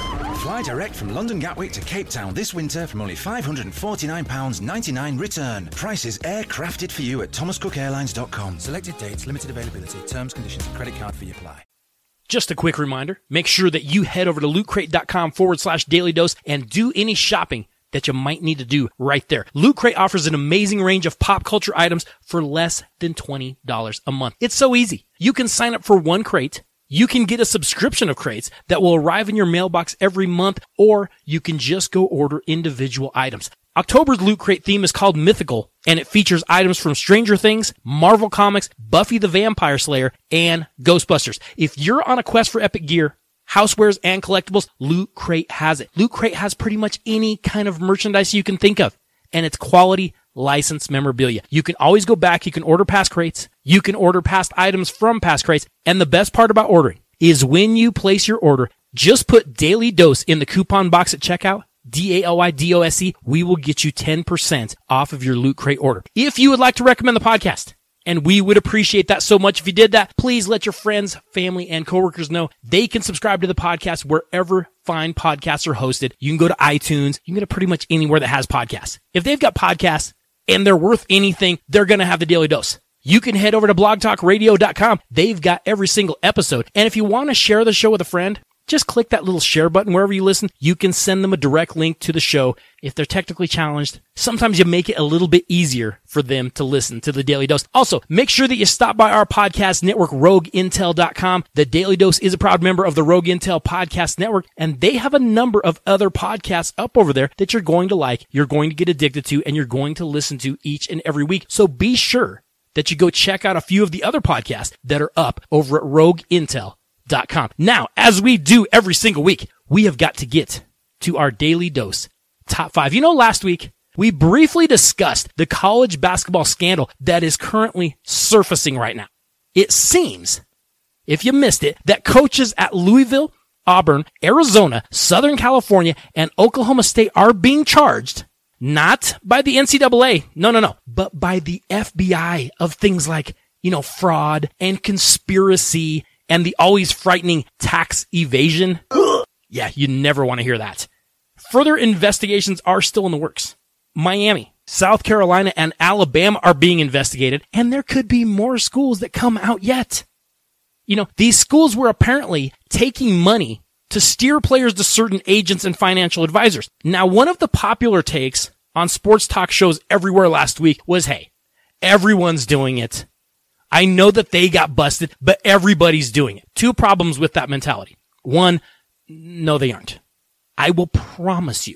Fly direct from London Gatwick to Cape Town this winter from only five hundred forty-nine pounds ninety-nine return. Prices aircrafted for you at thomas cook airlines dot com. Selected dates, limited availability, terms, conditions, and credit card fee apply. Just a quick reminder, make sure that you head over to lootcrate.com forward slash daily dose and do any shopping that you might need to do right there. Loot Crate offers an amazing range of pop culture items for less than twenty dollars a month. It's so easy. You can sign up for one crate. You can get a subscription of crates that will arrive in your mailbox every month, or you can just go order individual items. October's Loot Crate theme is called Mythical, and it features items from Stranger Things, Marvel Comics, Buffy the Vampire Slayer, and Ghostbusters. If you're on a quest for epic gear, housewares, and collectibles, Loot Crate has it. Loot Crate has pretty much any kind of merchandise you can think of, and it's quality licensed memorabilia. You can always go back. You can order past crates. You can order past items from past crates. And the best part about ordering is when you place your order, just put Daily Dose in the coupon box at checkout, D A L Y D O S E. We will get you ten percent off of your Loot Crate order. If you would like to recommend the podcast, and we would appreciate that so much if you did that, please let your friends, family, and coworkers know they can subscribe to the podcast wherever fine podcasts are hosted. You can go to iTunes. You can go to pretty much anywhere that has podcasts. If they've got podcasts and they're worth anything, they're going to have the Daily Dose. You can head over to blog talk radio dot com. They've got every single episode. And if you want to share the show with a friend, just click that little share button wherever you listen. You can send them a direct link to the show. If they're technically challenged, sometimes you make it a little bit easier for them to listen to the Daily Dose. Also, make sure that you stop by our podcast network, rogue intel dot com. The Daily Dose is a proud member of the Rogue Intel Podcast Network, and they have a number of other podcasts up over there that you're going to like, you're going to get addicted to, and you're going to listen to each and every week. So be sure that you go check out a few of the other podcasts that are up over at rogue intel dot com. Now, as we do every single week, we have got to get to our Daily Dose top five. You know, last week, we briefly discussed the college basketball scandal that is currently surfacing right now. It seems, if you missed it, that coaches at Louisville, Auburn, Arizona, Southern California, and Oklahoma State are being charged not by the N C double A, no, no, no, but by the F B I of things like, you know, fraud and conspiracy and the always frightening tax evasion. Yeah, you never want to hear that. Further investigations are still in the works. Miami, South Carolina, and Alabama are being investigated, and there could be more schools that come out yet. You know, these schools were apparently taking money to steer players to certain agents and financial advisors. Now, one of the popular takes on sports talk shows everywhere last week was, hey, everyone's doing it. I know that they got busted, but everybody's doing it. Two problems with that mentality. One, no, they aren't. I will promise you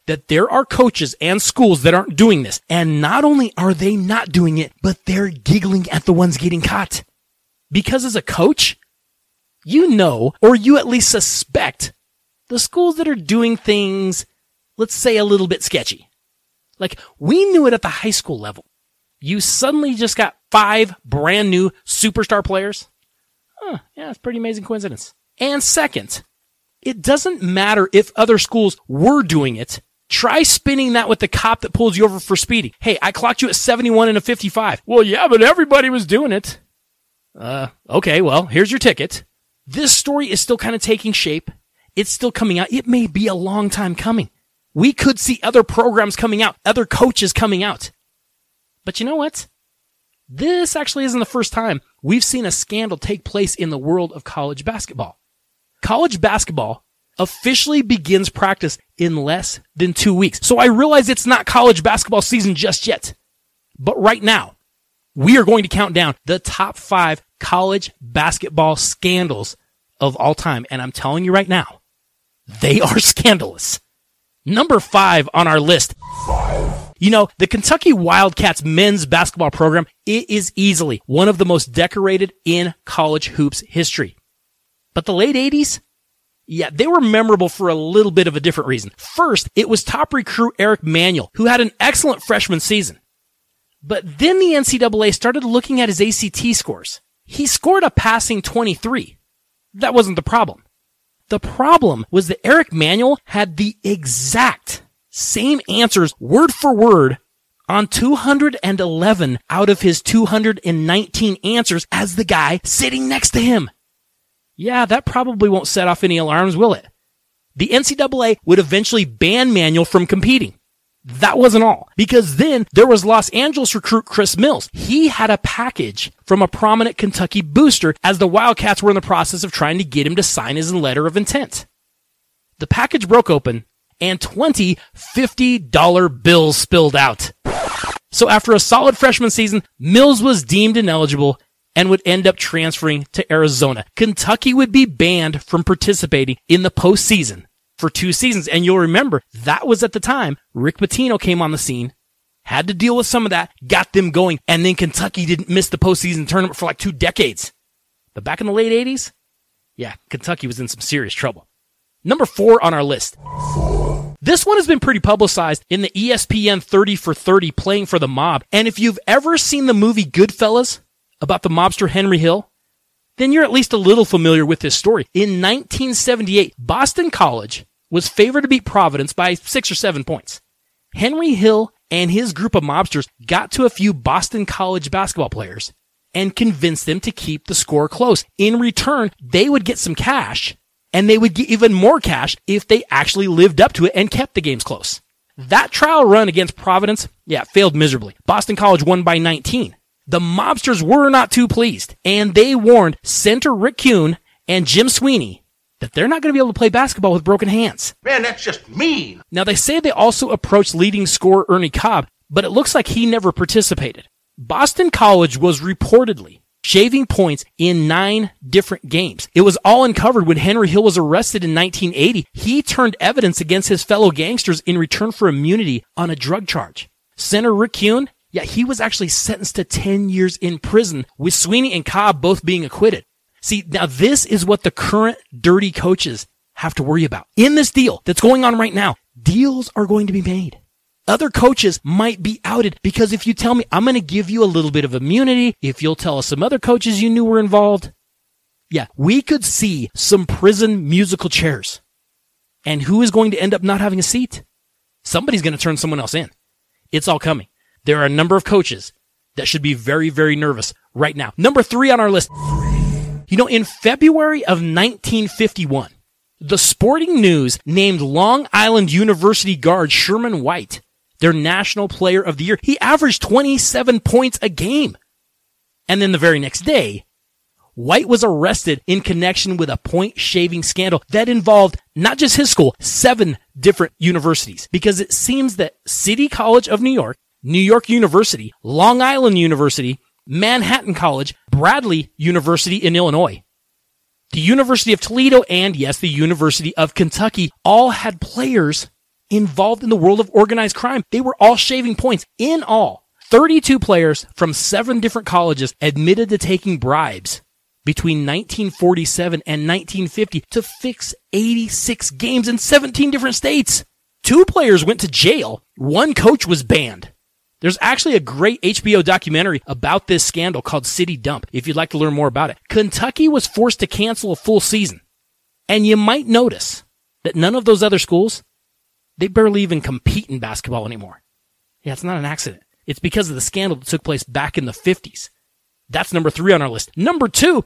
that there are coaches and schools that aren't doing this. And not only are they not doing it, but they're giggling at the ones getting caught. Because as a coach, you know, or you at least suspect, the schools that are doing things, let's say, a little bit sketchy. Like, we knew it at the high school level. You suddenly just got five brand new superstar players. Huh, yeah, it's a pretty amazing coincidence. And second, it doesn't matter if other schools were doing it. Try spinning that with the cop that pulls you over for speeding. Hey, I clocked you at seventy-one and a fifty-five. Well, yeah, but everybody was doing it. Uh, okay, well, here's your ticket. This story is still kind of taking shape. It's still coming out. It may be a long time coming. We could see other programs coming out, other coaches coming out. But you know what? This actually isn't the first time we've seen a scandal take place in the world of college basketball. College basketball officially begins practice in less than two weeks. So I realize it's not college basketball season just yet. But right now, we are going to count down the top five college basketball scandals of all time. And I'm telling you right now, they are scandalous. Number five on our list. You know, the Kentucky Wildcats men's basketball program, it is easily one of the most decorated in college hoops history. But the late eighties? Yeah, they were memorable for a little bit of a different reason. First, it was top recruit Eric Manuel, who had an excellent freshman season. But then the N C double A started looking at his A C T scores. He scored a passing twenty-three. That wasn't the problem. The problem was that Eric Manuel had the exact same answers word for word on two hundred eleven out of his two hundred nineteen answers as the guy sitting next to him. Yeah, that probably won't set off any alarms, will it? The N C double A would eventually ban Manuel from competing. That wasn't all, because then there was Los Angeles recruit Chris Mills. He had a package from a prominent Kentucky booster as the Wildcats were in the process of trying to get him to sign his letter of intent. The package broke open, and twenty fifty dollar bills spilled out. So after a solid freshman season, Mills was deemed ineligible and would end up transferring to Arizona. Kentucky would be banned from participating in the postseason for two seasons. And you'll remember, that was at the time Rick Pitino came on the scene, had to deal with some of that, got them going, and then Kentucky didn't miss the postseason tournament for like two decades. But back in the late eighties, yeah, Kentucky was in some serious trouble. Number four on our list. This one has been pretty publicized in the E S P N thirty for thirty Playing for the Mob. And if you've ever seen the movie Goodfellas about the mobster Henry Hill, then you're at least a little familiar with this story. In nineteen seventy-eight, Boston College was favored to beat Providence by six or seven points. Henry Hill and his group of mobsters got to a few Boston College basketball players and convinced them to keep the score close. In return, they would get some cash, and they would get even more cash if they actually lived up to it and kept the games close. That trial run against Providence, yeah, failed miserably. Boston College won by nineteen. The mobsters were not too pleased, and they warned center Rick Kuhn and Jim Sweeney that they're not going to be able to play basketball with broken hands. Man, that's just mean. Now, they say they also approached leading scorer Ernie Cobb, but it looks like he never participated. Boston College was reportedly shaving points in nine different games. It was all uncovered when Henry Hill was arrested in nineteen eighty. He turned evidence against his fellow gangsters in return for immunity on a drug charge. Center Rick Kuhn, yeah, he was actually sentenced to ten years in prison, with Sweeney and Cobb both being acquitted. See, now this is what the current dirty coaches have to worry about. In this deal that's going on right now, deals are going to be made. Other coaches might be outed because if you tell me, I'm going to give you a little bit of immunity, if you'll tell us some other coaches you knew were involved, yeah, we could see some prison musical chairs. And who is going to end up not having a seat? Somebody's going to turn someone else in. It's all coming. There are a number of coaches that should be very, very nervous right now. Number three on our list. You know, in February of nineteen fifty-one, the Sporting News named Long Island University guard Sherman White their National Player of the Year. He averaged twenty-seven points a game. And then the very next day, White was arrested in connection with a point-shaving scandal that involved not just his school, seven different universities. Because it seems that City College of New York, New York University, Long Island University, Manhattan College, Bradley University in Illinois, the University of Toledo, and yes, the University of Kentucky all had players involved in the world of organized crime. They were all shaving points. In all, thirty-two players from seven different colleges admitted to taking bribes between nineteen forty-seven and nineteen fifty to fix eighty-six games in seventeen different states. Two players went to jail. One coach was banned. There's actually a great H B O documentary about this scandal called City Dump, if you'd like to learn more about it. Kentucky was forced to cancel a full season. And you might notice that none of those other schools, they barely even compete in basketball anymore. Yeah, it's not an accident. It's because of the scandal that took place back in the fifties. That's number three on our list. Number two,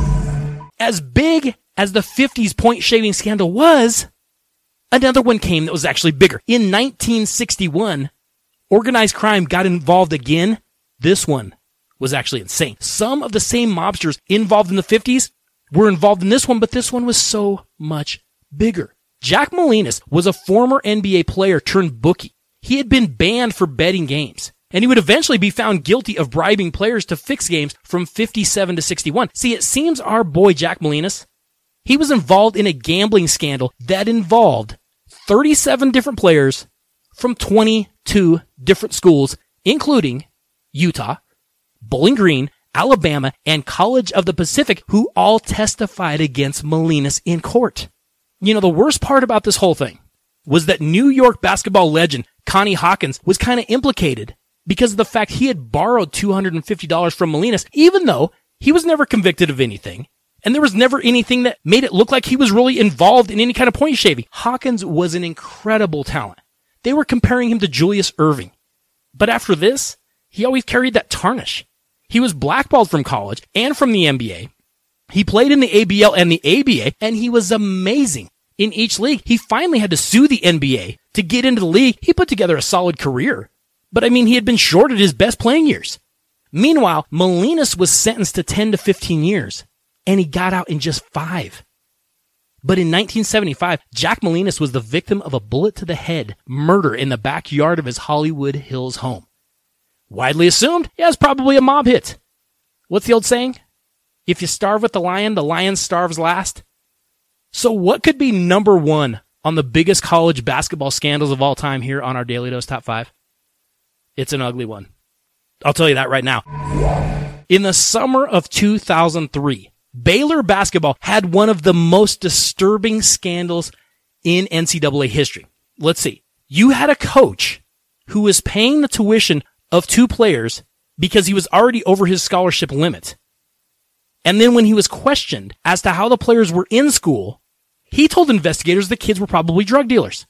as big as the fifties point shaving scandal was, another one came that was actually bigger. In nineteen sixty-one, organized crime got involved again. This one was actually insane. Some of the same mobsters involved in the fifties were involved in this one, but this one was so much bigger. Jack Molinas was a former N B A player turned bookie. He had been banned for betting games, and he would eventually be found guilty of bribing players to fix games from fifty-seven to sixty-one. See, it seems our boy Jack Molinas, he was involved in a gambling scandal that involved thirty-seven different players from twenty-two different schools, including Utah, Bowling Green, Alabama, and College of the Pacific, who all testified against Molinas in court. You know, the worst part about this whole thing was that New York basketball legend Connie Hawkins was kind of implicated because of the fact he had borrowed two hundred fifty dollars from Molinas, even though he was never convicted of anything, and there was never anything that made it look like he was really involved in any kind of point shaving. Hawkins was an incredible talent. They were comparing him to Julius Erving. But after this, he always carried that tarnish. He was blackballed from college and from the N B A. He played in the A B L and the A B A, and he was amazing in each league. He finally had to sue the N B A to get into the league. He put together a solid career. But I mean, he had been shorted his best playing years. Meanwhile, Molinas was sentenced to ten to fifteen years, and he got out in just five. But in nineteen seventy-five, Jack Molinas was the victim of a bullet to the head murder in the backyard of his Hollywood Hills home. Widely assumed, yeah, it's probably a mob hit. What's the old saying? If you starve with the lion, the lion starves last. So what could be number one on the biggest college basketball scandals of all time here on our Daily Dose Top five? It's an ugly one. I'll tell you that right now. In the summer of two thousand three, Baylor basketball had one of the most disturbing scandals in N C double A history. Let's see. You had a coach who was paying the tuition of two players because he was already over his scholarship limit. And then when he was questioned as to how the players were in school, he told investigators the kids were probably drug dealers.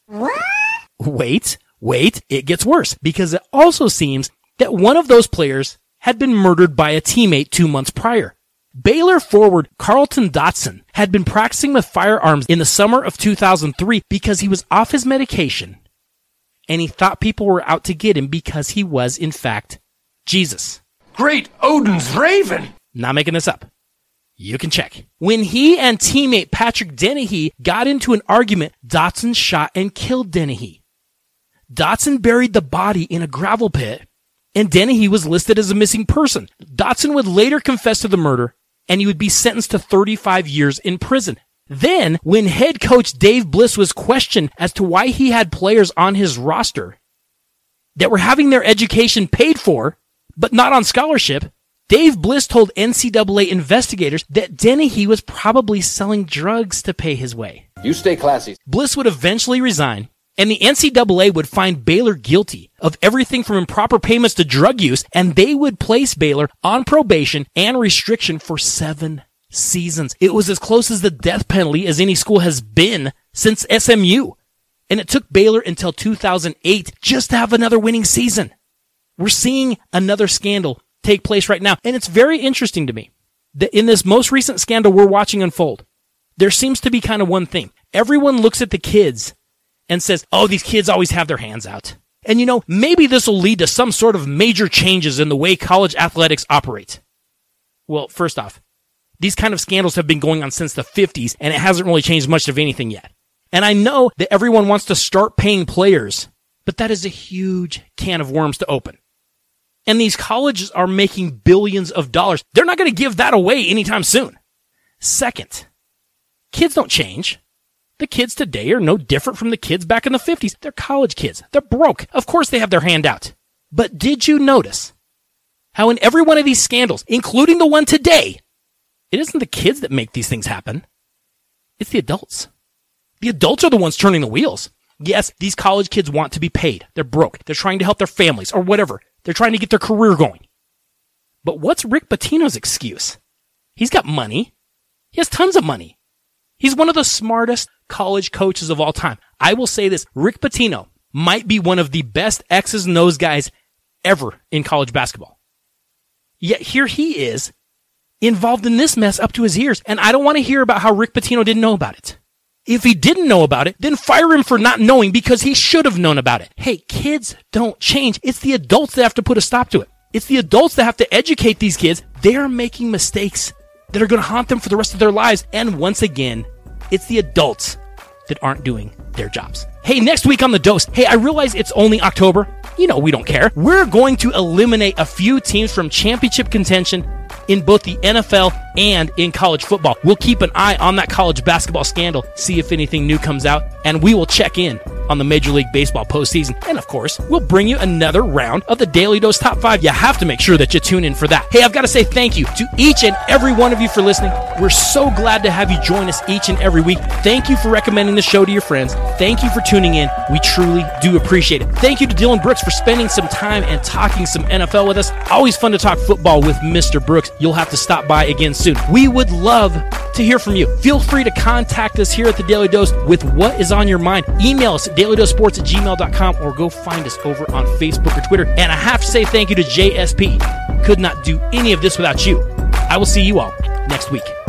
Wait, wait, it gets worse, because it also seems that one of those players had been murdered by a teammate two months prior. Baylor forward Carlton Dotson had been practicing with firearms in the summer of two thousand three because he was off his medication, and he thought people were out to get him because he was, in fact, Jesus. Great Odin's Raven! Not making this up. You can check. When he and teammate Patrick Dennehy got into an argument, Dotson shot and killed Dennehy. Dotson buried the body in a gravel pit, and Dennehy was listed as a missing person. Dotson would later confess to the murder, and he would be sentenced to thirty-five years in prison. Then, when head coach Dave Bliss was questioned as to why he had players on his roster that were having their education paid for, but not on scholarship, Dave Bliss told N C double A investigators that Dennehy was probably selling drugs to pay his way. You stay classy. Bliss would eventually resign, and the N C double A would find Baylor guilty of everything from improper payments to drug use, and they would place Baylor on probation and restriction for seven seasons. It was as close as the death penalty as any school has been since S M U. And it took Baylor until two thousand eight just to have another winning season. We're seeing another scandal take place right now. And it's very interesting to me that in this most recent scandal we're watching unfold, there seems to be kind of one thing. Everyone looks at the kids and says, oh, these kids always have their hands out. And you know, maybe this will lead to some sort of major changes in the way college athletics operate. Well, first off, these kind of scandals have been going on since the fifties, and it hasn't really changed much of anything yet. And I know that everyone wants to start paying players, but that is a huge can of worms to open. And these colleges are making billions of dollars. They're not going to give that away anytime soon. Second, kids don't change. The kids today are no different from the kids back in the fifties. They're college kids. They're broke. Of course they have their hand out. But did you notice how in every one of these scandals, including the one today, it isn't the kids that make these things happen. It's the adults. The adults are the ones turning the wheels. Yes, these college kids want to be paid. They're broke. They're trying to help their families or whatever. They're trying to get their career going. But what's Rick Pitino's excuse? He's got money. He has tons of money. He's one of the smartest college coaches of all time. I will say this, Rick Pitino might be one of the best X's and O's guys ever in college basketball. Yet here he is, involved in this mess up to his ears, and I don't want to hear about how Rick Pitino didn't know about it. If he didn't know about it, then fire him for not knowing because he should have known about it. Hey, kids don't change. It's the adults that have to put a stop to it. It's the adults that have to educate these kids. They are making mistakes that are going to haunt them for the rest of their lives. And once again, it's the adults that aren't doing their jobs. Hey, next week on The Dose, hey, I realize it's only October. You know, we don't care. We're going to eliminate a few teams from championship contention in both the N F L and in college football. We'll keep an eye on that college basketball scandal, see if anything new comes out, and we will check in on the Major League Baseball postseason. And of course, we'll bring you another round of the Daily Dose Top five. You have to make sure that you tune in for that. Hey, I've got to say thank you to each and every one of you for listening. We're so glad to have you join us each and every week. Thank you for recommending the show to your friends. Thank you for tuning in. We truly do appreciate it. Thank you to Dylan Brooks for spending some time and talking some N F L with us. Always fun to talk football with Mister Brooks. You'll have to stop by again soon. We would love to hear from you. Feel free to contact us here at the Daily Dose with what is on your mind. Email us at daily dose sports at gmail dot com or go find us over on Facebook or Twitter. And I have to say thank you to J S P. Could not do any of this without you. I will see you all next week.